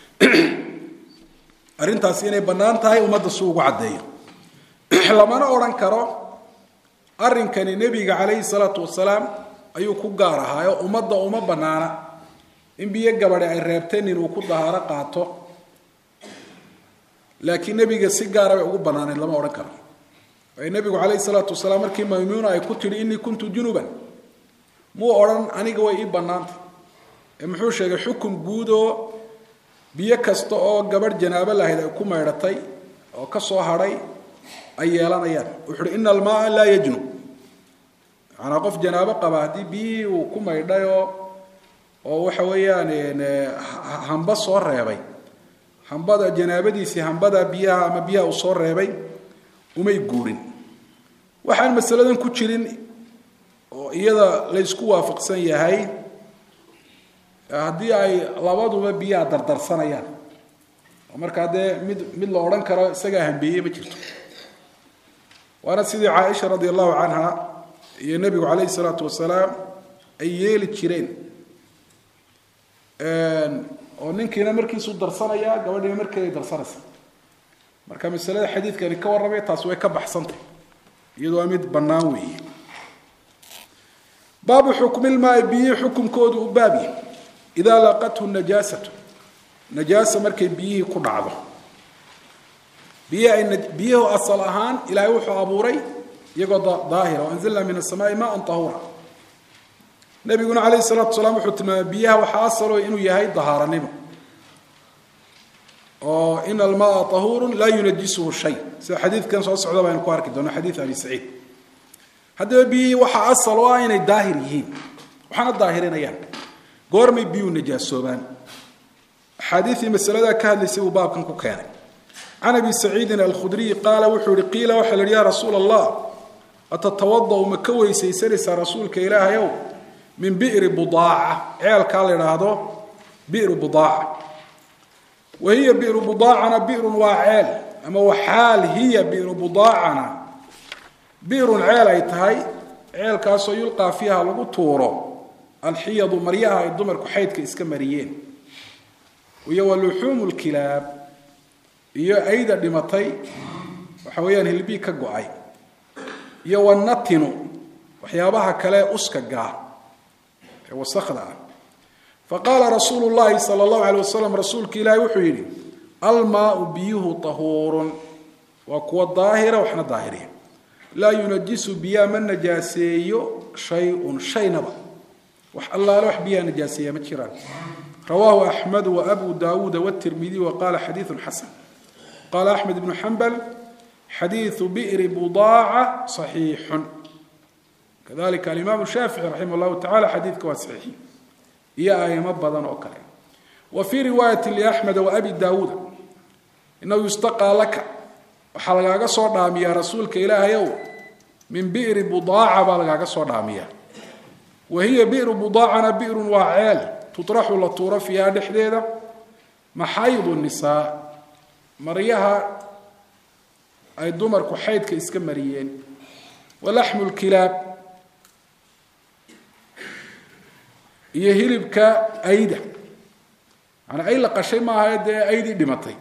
arintaas inay banaan tahay ummadda soo ugu cadeeyo lamana oran karo arrinkani nabiga kaleey salaatu wasalaam ayuu ku gaar ahaayo ummadda uma banaana in biyo gabadh ay reebteen inuu ku dahaaro qaato laakiin nabiga si gaar ah ugu banaanay lama oran karo ay nabigu kaleey salaatu wasalaam markii maymuuna ay ku tiri inni kuntu junuban muu oran aniga way ii banaantay ee muxuu sheegay xukum guud oo biyo kasta oo gabadh janaabo lahayd ay ku meeratay oo ka soo haray ay yeelanayaan wuxuu inna almaa la yajnub ana qof janaabo qaba hadii biyo ku maydhayo oo waxa weeyaan hamba soo reebay hambada janaabadiisi hambada biyaha ama biyaha uu soo reebay umay guurin waxaan masaladan ku jirin oo iyada la isku waafaqsan yahay hadii ay labaduba biyaha dardarsanayaan marka de mid mid la oran karo isaga hanbeeyay ma jirto وانا سيدي عائشة رضي الله عنها يا النبي عليه الصلاة والسلام أيال الشيرين وننكينا مركي سود درسنا يا قبل مركي درسنا مركي مثلا حديث كان يكور ربيع تاسوي كبح سنتي يدو أميد بناوي باب حكم الماء بيه حكم كود بابي إذا لقته النجاسة نجاسة مركي بيه كل عضو بيه إن بيه أصلهان إلى يوحى أبوري يقضى ظاهرة وأنزلنا من السماء ماء طهورا نبينا عليه الصلاة والسلام حتما بيه وحاصلوا إنه يهي ظهار نبو إن الماء طهور لا ينجسه الشيء حديث كان صلى الله عليه وسلم يقول كده حديث أبي سعيد هذا بيه وحاصلوا إنه الظاهرين وحنا الظاهرين أيام قرمي بيو نجاس سوبان حديث مسألة كان لسيو باب كان كان عن أبي سعيد الخدري قال وحوري قيل وحل يا رسول الله أتتوضأ مكوي سيسرس رسولك إله يوم min bi'ri budaaca ceelkaa la idhaahdo bi'ru budaaca wahiya bi'ru budaacana bi'run waa ceel ama waxaal hiya bi'ru budaacana bi'run ceel ay tahay ceelkaasoo yulqaa fiiha lagu tuuro alxiyadu maryaha ay dumarku xaydka iska mariyeen iyo waluxuumu lkilaab iyo ayda dhimatay waxa weeyaan hilbii ka go-ay iyo wanatinu waxyaabaha kale uska gaa ee wasakda ah faqaala rasuulu llahi sala allahu alayh wasalam rasuulka ilaahi wuxuu yidhi almaau biyuhu tahuurun waa kuwa daahira waxna daahiriya laa yunajisu biyaa ma najaaseeyo shay-un shaynaba wax allaale wax biyaa najaaseeya ma jiraan rawaahu axmedu wa abu daawuuda watirmidiy wa qaala xadiidun xasan qaala axmed ibnu xambal xadiidu bi'ri budaaca saxiixun kadalika alimaamu shaafici raximah llahu tacala xadiidka waa saxiixi iyo aimo badan oo kale wa fii riwaayati liaxmeda wa abi daawuuda inahu yustaqaa laka waxaa lagaaga soo dhaamiyaa rasuulka ilaahayow min bi'ri budaaca baa lagaaga soo dhaamiyaa wa hiya bi'ru budaacana bi'run waa ceel tutraxu la tuuro fiiha dhexdeeda maxaydu nisaa maryaha ay dumarku xaydka iska mariyeen walaxmu lkilaab iyo hilibka ayda manaa ay la qashay maaha dee aydii dhimatay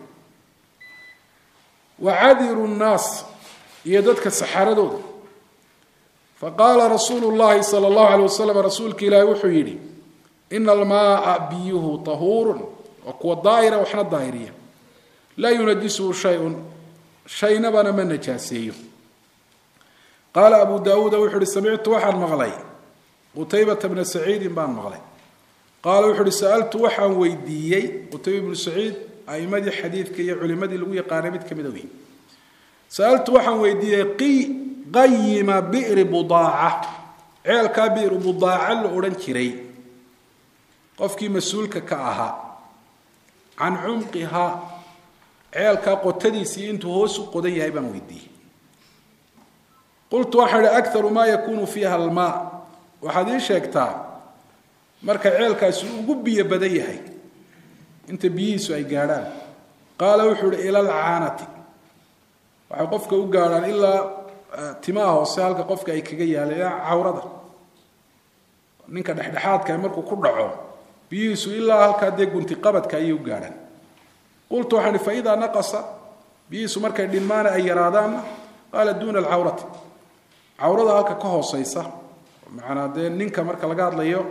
wacadiru nnaas iyo dadka saxaradooda faqaala rasuulu llahi sala allahu alay wasalam rasuulka ilaahi wuxuu yidhi ina almaaa biyuhu tahuurun waa kuwa daahira waxna daahiriya laa yunajisuhu shayun shaynabana ma najaaseeyo qaala abu daawuuda wuxuu uhi samictu waxaan maqlay qutaybata bna saciidin baan maqlay qaala wuxuu uhi sa'altu waxaan weydiiyey qutayba ibnu saciid aimadii xadiidka iyo culimadii lagu yaqaanay mid ka mida wey sa'altu waxaan weydiiyey qayima bi'ri budaaca ceelkaa bi'ru budaaca la odhan jiray qofkii mas-uulka ka ahaa can cumqihaa ceelkaa qotadiisii intuu hoos u qodan yahay baan weydiiyey qultu waxaan ihi akaru maa yakuunu fiiha almaa waxaad ii sheegtaa marka ceelkaasi ugu biyo badan yahay inta biyihiisu ay gaadhaan qaala wuxuu ihi ila alcaanati waxay qofka u gaadhaan ilaa timaha hoose halka qofka ay kaga yaalaan ilaa cawrada ninka dhexdhexaadka markuu ku dhaco biyihiisu ilaa halkaa dee gunti qabadka ayay u gaadhaan qultu waxaan ihi faidaa naqasa biyihiisu markay dhinmaana ay yaraadaanna qaala duuna alcawrati cawrada halka ka hooseysa macnaa dee ninka marka laga hadlayo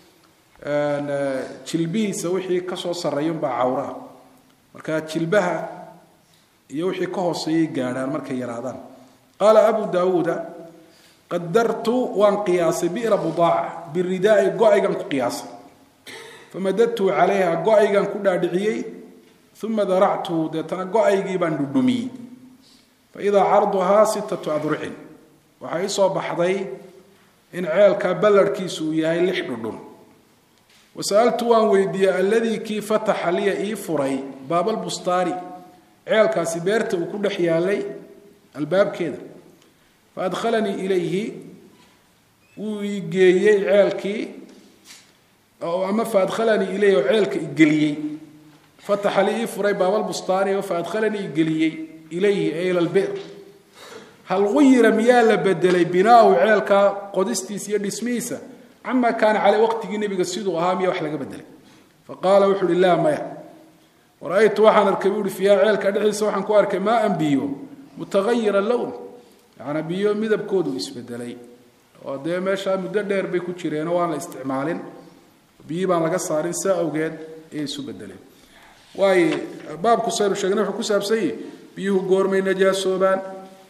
jilbihiisa wixii kasoo sarreeya unbaa cawraa marka jilbaha iyo wixii ka hooseeyay gaadhaan markay yaraadaan qaala abu daawuuda qadartu waan qiyaasay bi'ra budaaca biridaai go-aygan ku qiyaasay famadadtu calayha go-aygan ku dhaadhiciyey uma daractuhu deetana go-aygii baan dhudhumiyey faidaa carduhaa sittatu adrucin waxaa ii soo baxday in ceelkaa ballarhkiisu uu yahay lix dhudhun wasa'altu waan weydiiyey alladii kii fataxa liya ii furay baabalbustaari ceelkaasi beerta uu ku dhex yaalay albaabkeeda fa adkhalanii ilayhi wuu ii geeyey ceelkii ama fa adkhalanii ilayhi oo ceelka igeliyey fataxa li ii furay baabalbustaari oo fa adkhalanii igeliyey ilayhi ay ila lbi'r hal guyira miyaa la bedelay binaahu ceelkaa qodistiisa iyo dhismihiisa cama kaana caley waqtigii nebiga siduu ahaa miya wax laga bedelay faqaala wuxu uhi laa maya wara-aytu waxaan arkay buu uhi fiiha ceelka dhexdiisa waxaan ku arkay maa an biyo mutagayira lown yaana biyo midabkoodu isbedelay oo dee meeshaa muddo dheer bay ku jireenoo waan la isticmaalin biyi baan laga saarin saa awgeed ayay isu bedeleen waayo baabku saynu sheegnay wuxuu ku saabsan yahi biyuhu goormay najaasoobaan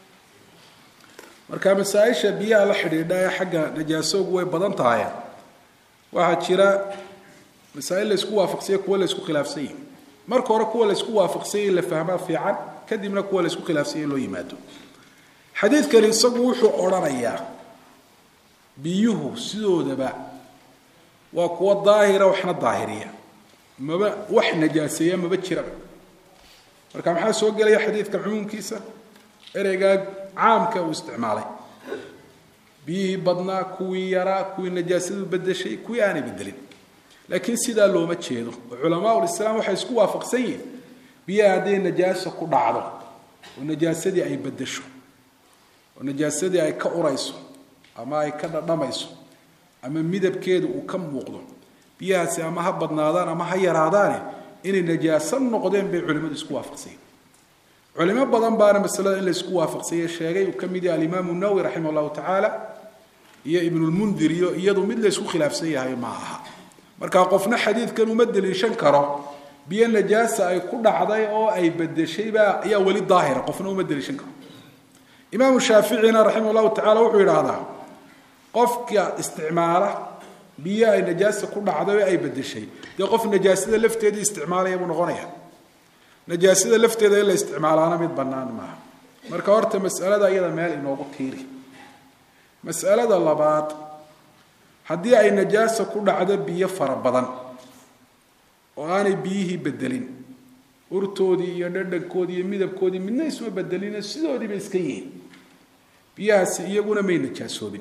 marka masaaisha biyaha la xidhiidha ee xagga najaasoogu way badan tahay waxaa jira masaa'il la isku waafaqsanya kuwa la isku khilaafsan yahay marka hore kuwa la isku waafaqsan yahay la fahmaa fiican kadibna kuwa la isku khilaafsan yahay loo yimaado xadiidkani isagu wuxuu odhanayaa biyuhu sidoodaba waa kuwa daahira waxna daahiriya maba wax najaaseeya maba jiraba marka maxaa soo gelaya xadiidka cumuumkiisa ereygaa caamka uu isticmaalay بيه بدنا كوي يرى كوي نجاسة بدشي كوي أنا بدلين لكن سيدا لو ما تشيدو علماء الإسلام وحيسكوا وافق سيء بيه هذه النجاسة كل عضو والنجاسة دي أي بدشو والنجاسة دي أي كأوريسو أما أي كنرميسو أما ميدب كيدو وكم مقدم بيه سي أما هبضنا هذان أما هي راداني إن النجاسة نقدين بعلماء الإسكوا وافق سيء علماء بدن بارم مسألة إن الإسكوا وافق سيء الشيء وكم يدي الإمام النووي رحمه الله تعالى يا ابن المنذر يدو مثل الإسكوا خلاف سيء هاي معها marka qofna xadiidkan uma daliishan karo biyo najaasa ay ku dhacday oo ay bedeshay ba ayaa wali daahir qofna uma daliishan karo imaam shaafiicina rahimahullahu ta'ala wuxuu yiraahdaa qofka isticmaala biyo ay najaasa ku dhacday ay bedeshay de qof najaasada lafteeda isticmaalaya buu noqonayaa najaasada lafteeda in la isticmaalaana mid banaan ma marka horta mas'alada iyada meel inoogu tiiri mas'alada labaad haddii ay najaasa ku dhacdo biyo fara badan oo aanay biyihii bedelin urtoodii iyo dhadhankoodii iyo midabkoodii midna isma bedelin sidoodiiba iska yihiin biyahaasi iyaguna may najaasoobin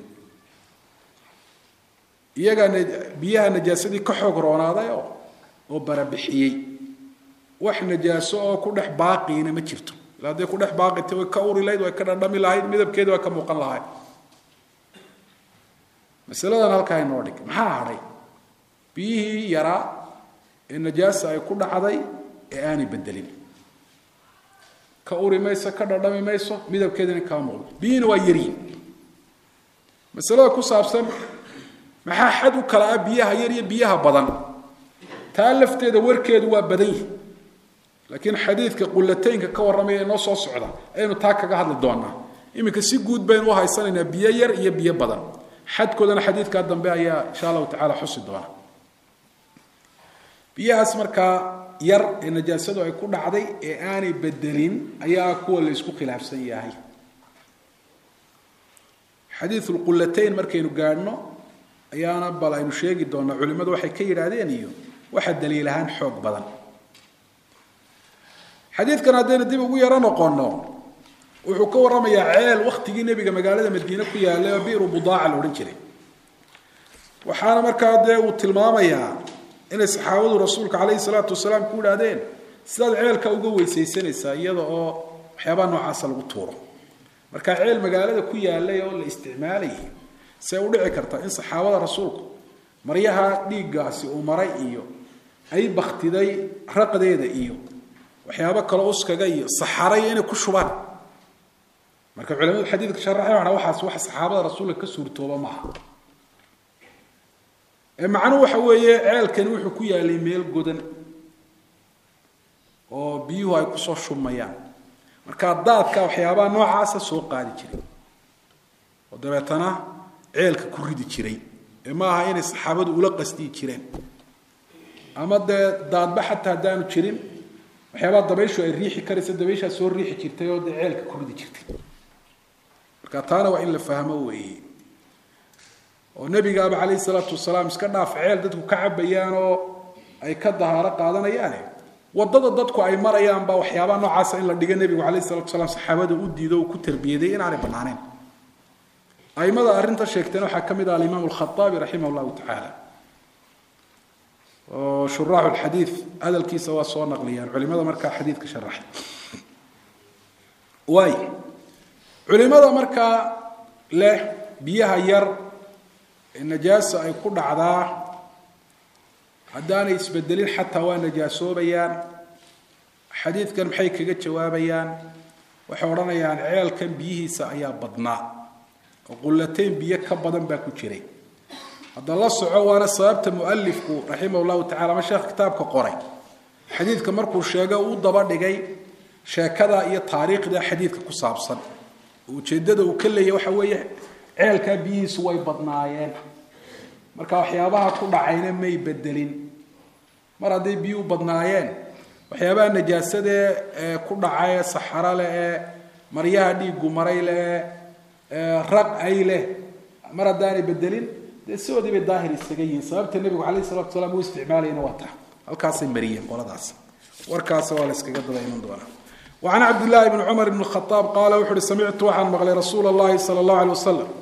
iyaga biyaha najaasadii ka xoog roonaaday oo barabixiyey wax najaaso oo ku dhex baaqiina ma jirto ilaa hadday ku dhex baaqitay way ka uri lahayd way ka dhadhami lahayd midabkeeda way ka muuqan lahayd masaladan halkaa inoo dhig maxaa hadhay biyihii yaraa ee najaasa ay ku dhacday ee aanay bedelin ka uri mayso ka dhadhami mayso midabkeedana kaa muuqdo biyihina waa yariin masalada ku saabsan maxaa xad u kala ah biyaha yar iyo biyaha badan taa lafteeda warkeedu waa badan yihi laakiin xadiidka qullataynka ka warramaya inoo soo socda ayaynu taa kaga hadli doonaa iminka si guud baynu u haysanaynaa biyo yar iyo biyo badan xadkoodana xadiidka dambe ayaa insha allahu tacaala xusi doona biyahaas markaa yar ee najaasadu ay ku dhacday ee aanay bedelin ayaa kuwa la isku khilaafsan yahay xadiiثu lqullatayn markaynu gaadhno ayaana bal aynu sheegi doonaa culimmadu waxay ka yidhaahdeen iyo waxa daliil ahaan xoog badan xadiidkan haddaynu dib ugu yaro noqono wuxuu ka warramayaa ceel waqtigii nabiga magaalada madiina ku yaalay oo biiru budaaca la odhan jiray waxaana markaa dee uu tilmaamayaa inay saxaabadu rasuulka calayhi salaatu wasalaam ku yidhaahdeen sidaad ceelka uga weysaysanaysaa iyada oo waxyaabaha noocaasa lagu tuuro markaa ceel magaalada ku yaalay oo la isticmaalayay see u dhici karta in saxaabada rasuulku maryaha dhiiggaasi uu maray iyo ay baktiday raqdeeda iyo waxyaabo kale uskaga iyo saxaray inay ku shubaan marka culimadu xadiidka sharaxay waxa waxaas wax saxaabada rasuulka ka suurtooba ma aha ee macnuhu waxa weeye ceelkani wuxuu ku yaalay meel godan oo biyuhu ay ku soo shumayaan marka daadka waxyaabaha noocaasa soo qaadi jiray oo dabeetana ceelka ku ridi jiray ee ma aha inay saxaabadu ula qasdi jireen ama dee daadba xataa haddaanu jirin waxyaabaha dabayshu ay riixi karaysa dabayshaa soo riixi jirtay oo dee ceelka ku ridi jirtay marka taana waa in la fahmo weeye oo nabigaaba calayhi salaatu wasalaam iska dhaaf ceel dadku ka cabayaan oo ay ka dahaaro qaadanayaane wadada dadku ay marayaan baa waxyaabaha noocaasa in la dhiga nabigu calayhi salaatu wasalaam saxaabada u diido oo ku tarbiyaday inaanay banaanayn aimada arrinta sheegteen waxaa ka mid ah alimaam alkhataabi raximah llahu tacaala oo shuraaxu lxadiid hadalkiisa waa soo naqliyaan culimada markaa xadiidka sharaxay waay culimada markaa leh biyaha yar ee najaasa ay ku dhacdaa haddaanay isbedelin xataa waa najaasoobayaan xadiidkan maxay kaga jawaabayaan waxay odhanayaan ceelkan biyihiisa ayaa badnaa oo qullatayn biyo ka badan baa ku jiray hadda la soco waana sababta mualifku raximah llahu tacala ama sheekh kitaabka qoray xadiidka markuu sheego uu daba dhigay sheekada iyo taariikhda xadiidka ku saabsan ujeedada uu ka leeyahay waxa weeye ceelka biyihiisu way badnaayeen marka waxyaabaha ku dhacayna may bedelin mar hadday biyuhu badnaayeen waxyaabaha najaasada ee ku dhacay saxara leh ee maryaha dhiigu maray leh ee raq ay leh mar haddaanay bedelin dee sidoodii bay daahir isaga yihiin sababta nebigu calayhi salatu wasalaam uu isticmaalayna waa taa halkaasay mariyeen qoladaas warkaas waa la iskaga daba iman doonaa وعن عبد الله بن عمر بن الخطاب قال وحر سمعت وحن مغلي رسول الله صلى الله عليه وسلم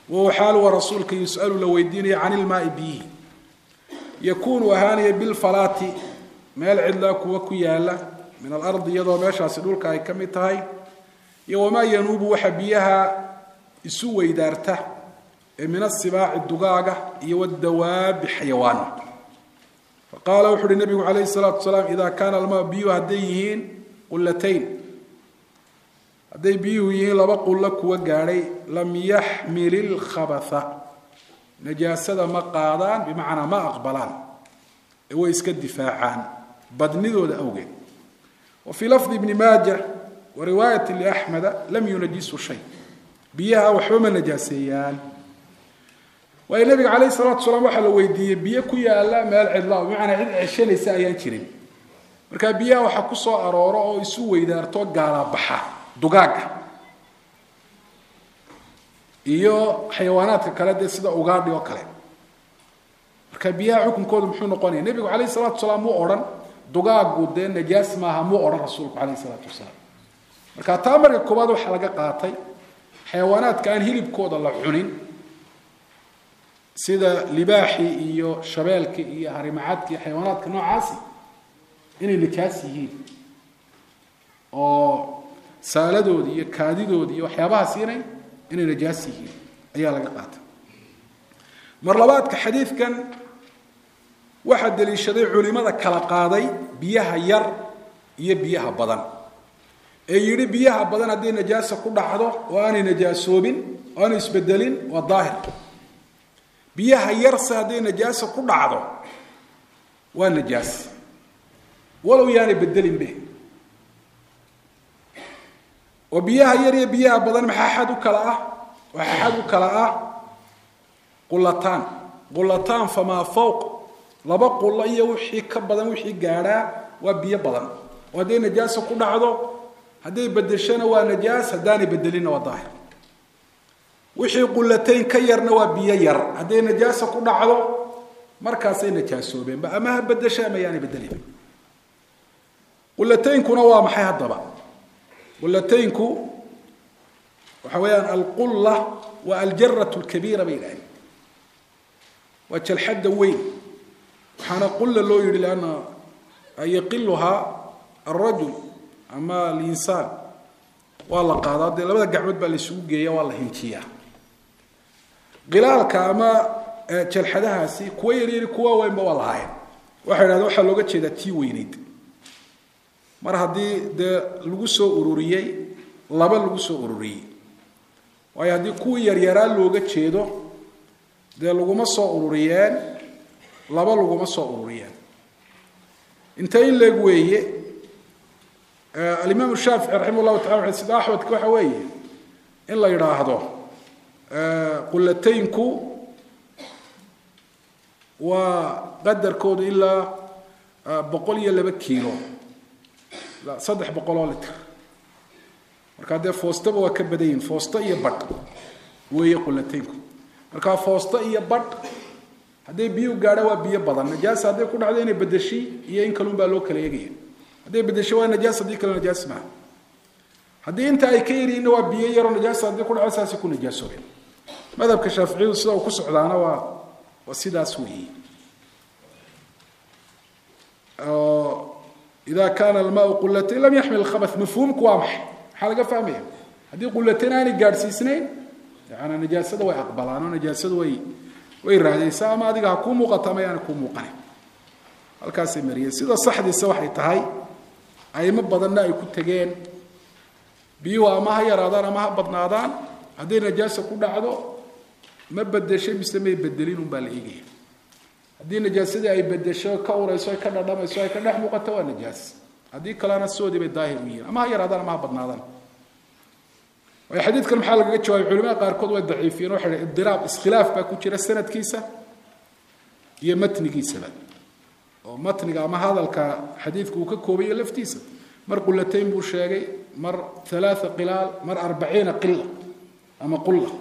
وحال ورسولك يسأل لو يديني عن الماء به يكون وهاني بالفلات مال عدلاك وكيالا من الأرض يضو ماشا سدولك أي كمتهاي وما ينوب وحبيها يسوى إدارته من السباع الدقاقة والدواب حيوان فقال وحر النبي عليه الصلاة والسلام إذا كان الماء بيو هديهين قلتين هدي بيو يهين لبقل لك وقاري لم يحمل الخبث نجاسة ما قادان بمعنى ما أقبلان هو يسك الدفاعان بدنذو ذا أوجه وفي لفظ ابن ماجه ورواية لأحمد لم ينجسوا شيء بيها وحوم النجاسيان والنبي عليه الصلاة والسلام وحل ويدي بيه كويا الله مال عدلا بمعنى عد عشان يسايان جيرين marka biyaha waxa ku soo arooro oo isu weydaarto gaala baxa dugaaga iyo xayawaanaadka kale sida ugaadhi oo kale marka biyaha xukunkoodu muxuu noqonay nabiga kaleey salaatu salaam uu oran dugaagu de najaas maaha muu oran rasuulku kaleey salaatu salaam marka taamarka koobaad waxa laga qaatay xayawaanaadka aan hilibkooda la cunin sida libaaxi iyo shabeelka iyo harimacadka xayawaanaadka noocaasi inay najaas yihiin oo saaladoodi iyo kaadidoodi iyo waxyaabahaas inay inay najaas yihiin ayaa laga qaatay mar labaadka xadiidkan waxa daliishaday culimada kala qaaday biyaha yar iyo biyaha badan ee yiri biyaha badan hadii najaasa ku dhacdo oo aanay najaasoobin oo aanay isbedelin waa daahir biyaha yar hadii najaasa ku dhacdo waa najaas ولو يعني بدلين به وبيها يري بيها بدن ما حد كلا وحد كلا قلتان قلتان فما فوق لبا قل اي وحي كبدن وحي غارا وبيه بدن ودي نجاسه كدعدو هدي بدشنا وا نجاس هداني بدلين وظاهر وحي قلتين كيرنا وبيه ير هدي نجاسه كدعدو markaas ay najaasoobeen ba ama badasha ma yaani beddelin قلتينكو نوا محي هضبا قلتينكو وحويان القلة والجرة الكبيرة بينهم وجه الحد وين حنا قلة لو يري لأن يقلها الرجل أما الإنسان والله قاضي لما قعد بالسوق والله هنتيا قلالك أما جل حدها سي كويري كوا وين والله هاي واحد هذا واحد لو جت تي وينيد mar hadii de lagu soo ururiyay laba lagu soo ururiyay way hadii ku yar yaraa looga jeedo de lagu ma soo ururiyeen laba lagu ma soo ururiyeen intay leeg weeye al-imam Shafi'i rahimahullah ta'ala sida ahwad waxa weeye in la yiraahdo qulataynku wa qadarkoodu ila boqol iyo laba kiilo لا صدح بقولوا لتر marka de foosta waa ka badayn foosta iyo bad way qulataynku marka foosta iyo bad hadii biyo gaadho waa biyo badan najaas hadii ku dhacdo inay badashi iyo in kalun baa loo kala eegay hadii badashi waa najaas hadii kale najaas ma hadii inta ay ka yiriin waa biyo yar najaas hadii ku dhacdo saasi ku najaasoobeen madhabka Shaafici sida uu ku socdaana waa waa sidaas weey إذا كان الماء قلتين لم يحمل الخبث مفهوم كوامح حلقة فاهمية هذه قلتين أنا قارسي سنين يعني نجاسة وي أقبلان ونجاسة وي وي رادي ساما هذه هكون مقطمة يعني هكون مقنع الكاسي مريا سيدا صح دي سوحي تهي أي مبضلنا يكون تجين بيوا ما هي رادان ما هبضنا رادان هذه نجاسة كل عدو ما بدل شيء بيسميه بدلين وبالإيجي هذه نجاسة أي بدل شيء كورة سوي كنا دم سوي كنا نحن مقطع نجاس هذه كلام السودي بالظاهر مين ما هي رادان ما هبضنا رادان وحديث كلام حالك قلت شوي علماء قال كود ضعيفين روح الضراب اسخلاف باكو جرى السنة كيسة هي متن كيسة ومتن ما هذا الحديث كوكا كوبية لفتيسة مر قلتين بوشاقي مر ثلاثة قلال مر أربعين قلة أما قلة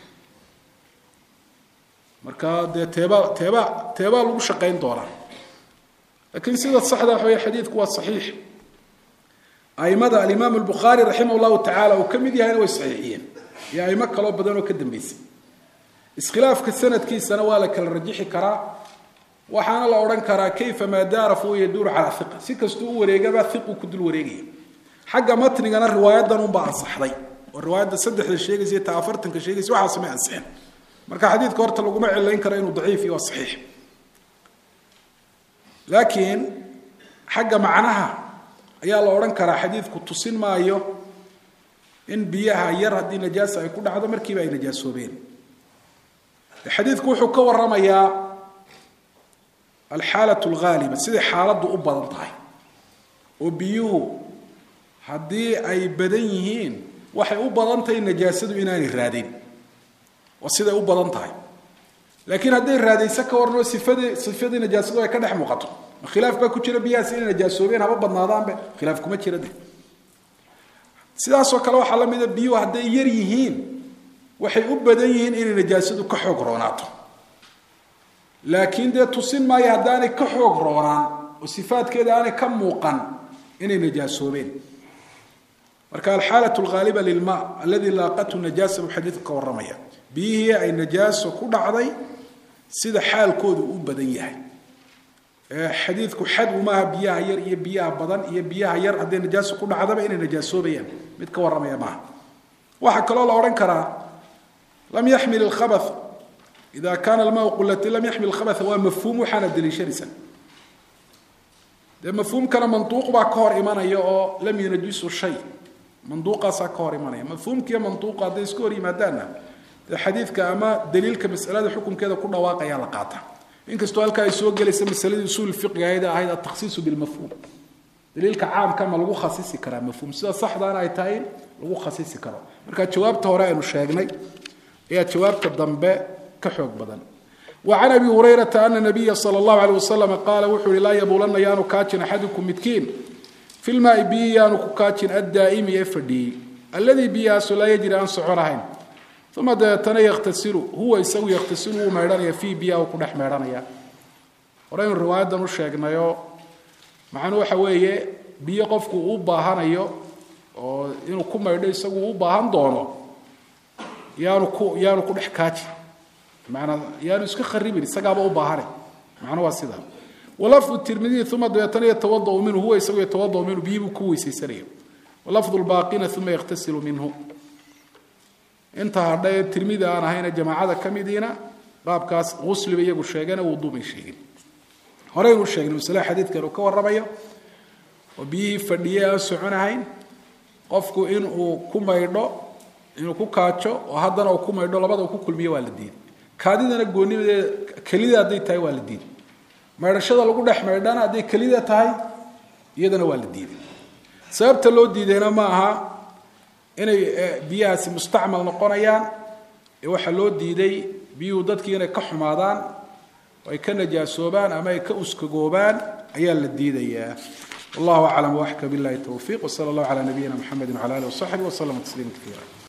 مركا تيبا تيبا تيبا لو شقين دورا لكن سيدة صحة حوي حديث كوا صحيح أي مدى الإمام البخاري رحمه الله تعالى وكم يدي هنا ويصحيحين يعني مكة لو بدنوا كدم بيس iskhilaafka sanadkiisana waa la kala rajixi karaa waxaana la oran karaa kayfa ma daara fu yadur ala thiqa si kastuu wareegaba thiqu ku dul wareegaya xagga matnigana riwaayadan un baa ansaxday oo riwaayada saddexda sheegaysa ta afartan ka sheegaysa waxa samee ansaxeen marka xadiidka horta lagu ma cilayn karo inuu daciif iyo saxiix laakiin xagga macnaha ayaa la oran karaa xadiidku tusin maayo in biyaha yar hadii najaas ay ku dhacdo markiiba ay najaasoobeen xadiidku wuxuu ka waramayaa الحالة الغالبة سيدي حالة أبدا طاي وبيو هدي أي بدنيهين وحي أبدا طاي نجاسد إناني الرادين وسيدي أبدا طاي لكن هدي الرادين سكا ورنو صفة صفة نجاسد ويكاد حمقته خلاف باكو تشير بيها سيدي نجاسوبين هبا بنادان بي خلافكم تشير دي سيدي أسوى كلاو حالا ميدا بيو هدي يريهين وحي أبدنيهين إني نجاسد كحوق روناته لكن ده تصين ما يهداني كحوق روران وصفات كده أنا كم موقن إني نجاسوبين مركا الحالة الغالبة للماء الذي لاقته نجاسة بحديث كورمية بيه أي نجاسة كل عضي سيد حال كود أبديه حديثك حد وما بيها ير يبيها بدن يبيها ير هذه نجاسة كل عضي إني نجاسوبين متكورمية معه واحد الله أورن كرا لم يحمل الخبث إذا كان الماء قلة لم يحمل الخبث هو مفهوم وحنا الدليشرسا ده مفهوم كان منطوق بكور إيمانا يا لم ينجسوا شيء منطوقة سكور إيمانا مفهوم كي منطوقة ده سكوري مدانا ده حديث كأما دليل كمسألة الحكم كذا كل واقع على قاطع إنك استوال كيسوق جلس مسألة أصول الفقه هذا هذا التخصيص بالمفهوم دليل كعام كان ملغو خصيصي كلام مفهوم سيدا صح ده أنا أيتين لغو خصيصي كلام مركز جواب توراء المشاغني هي جواب الضنباء كحوق بدن وعن ابي هريره ان النبي صلى الله عليه وسلم قال وحول لا يبولن يانو كاتن احدكم متكين في الماء بي يانو كاتن الدائم يفدي الذي بياس لا يجري عن سعرهين ثم دتنا يغتسل هو يسوي يغتسل وما يرانيا في بيا وكدخ ميرانيا horeen riwaayadan u sheegnayo macna waxa weeye biyo qofku u baahanayo oo inuu ku maydho isagu u baahan doono yaanu ku yaanu ku dhex kaati معنى يعني اسك خريبين سقابه وباهره معنى واسده ولفظ الترمذي ثم يتنى يتوضا منه هو يسوي يتوضا منه بيب كويس سريع ولفظ الباقين ثم يغتسل منه انتهى هذا الترمذي انا هنا جماعه كميدينا باب كاس غسل بيغو شيغنا وضو بي شيغين هورين وشيغنا مثلا حديث كانوا كورمايا وبي فديا سعناهين قفكو ان او كومايدو inuu ku kaajo oo haddana uu ku maydho labada uu ku kulmiyo waa la diiday kaadidana goonimada kalida haday tahay waa la diiday maydhashada lagu dhex maydhana haday kalida tahay iyadana waa la diiday sababta loo diidayna ma aha inay biyaasi mustacmal noqonayaan ee waxa loo diiday biyo dadkii inay ka xumaadaan oo ay ka najaasoobaan ama ay ka uskagoobaan ayaa la diidayaa والله اعلم واحكم بالله التوفيق وصلى الله على نبينا محمد وعلى اله وصحبه وسلم تسليما كثيرا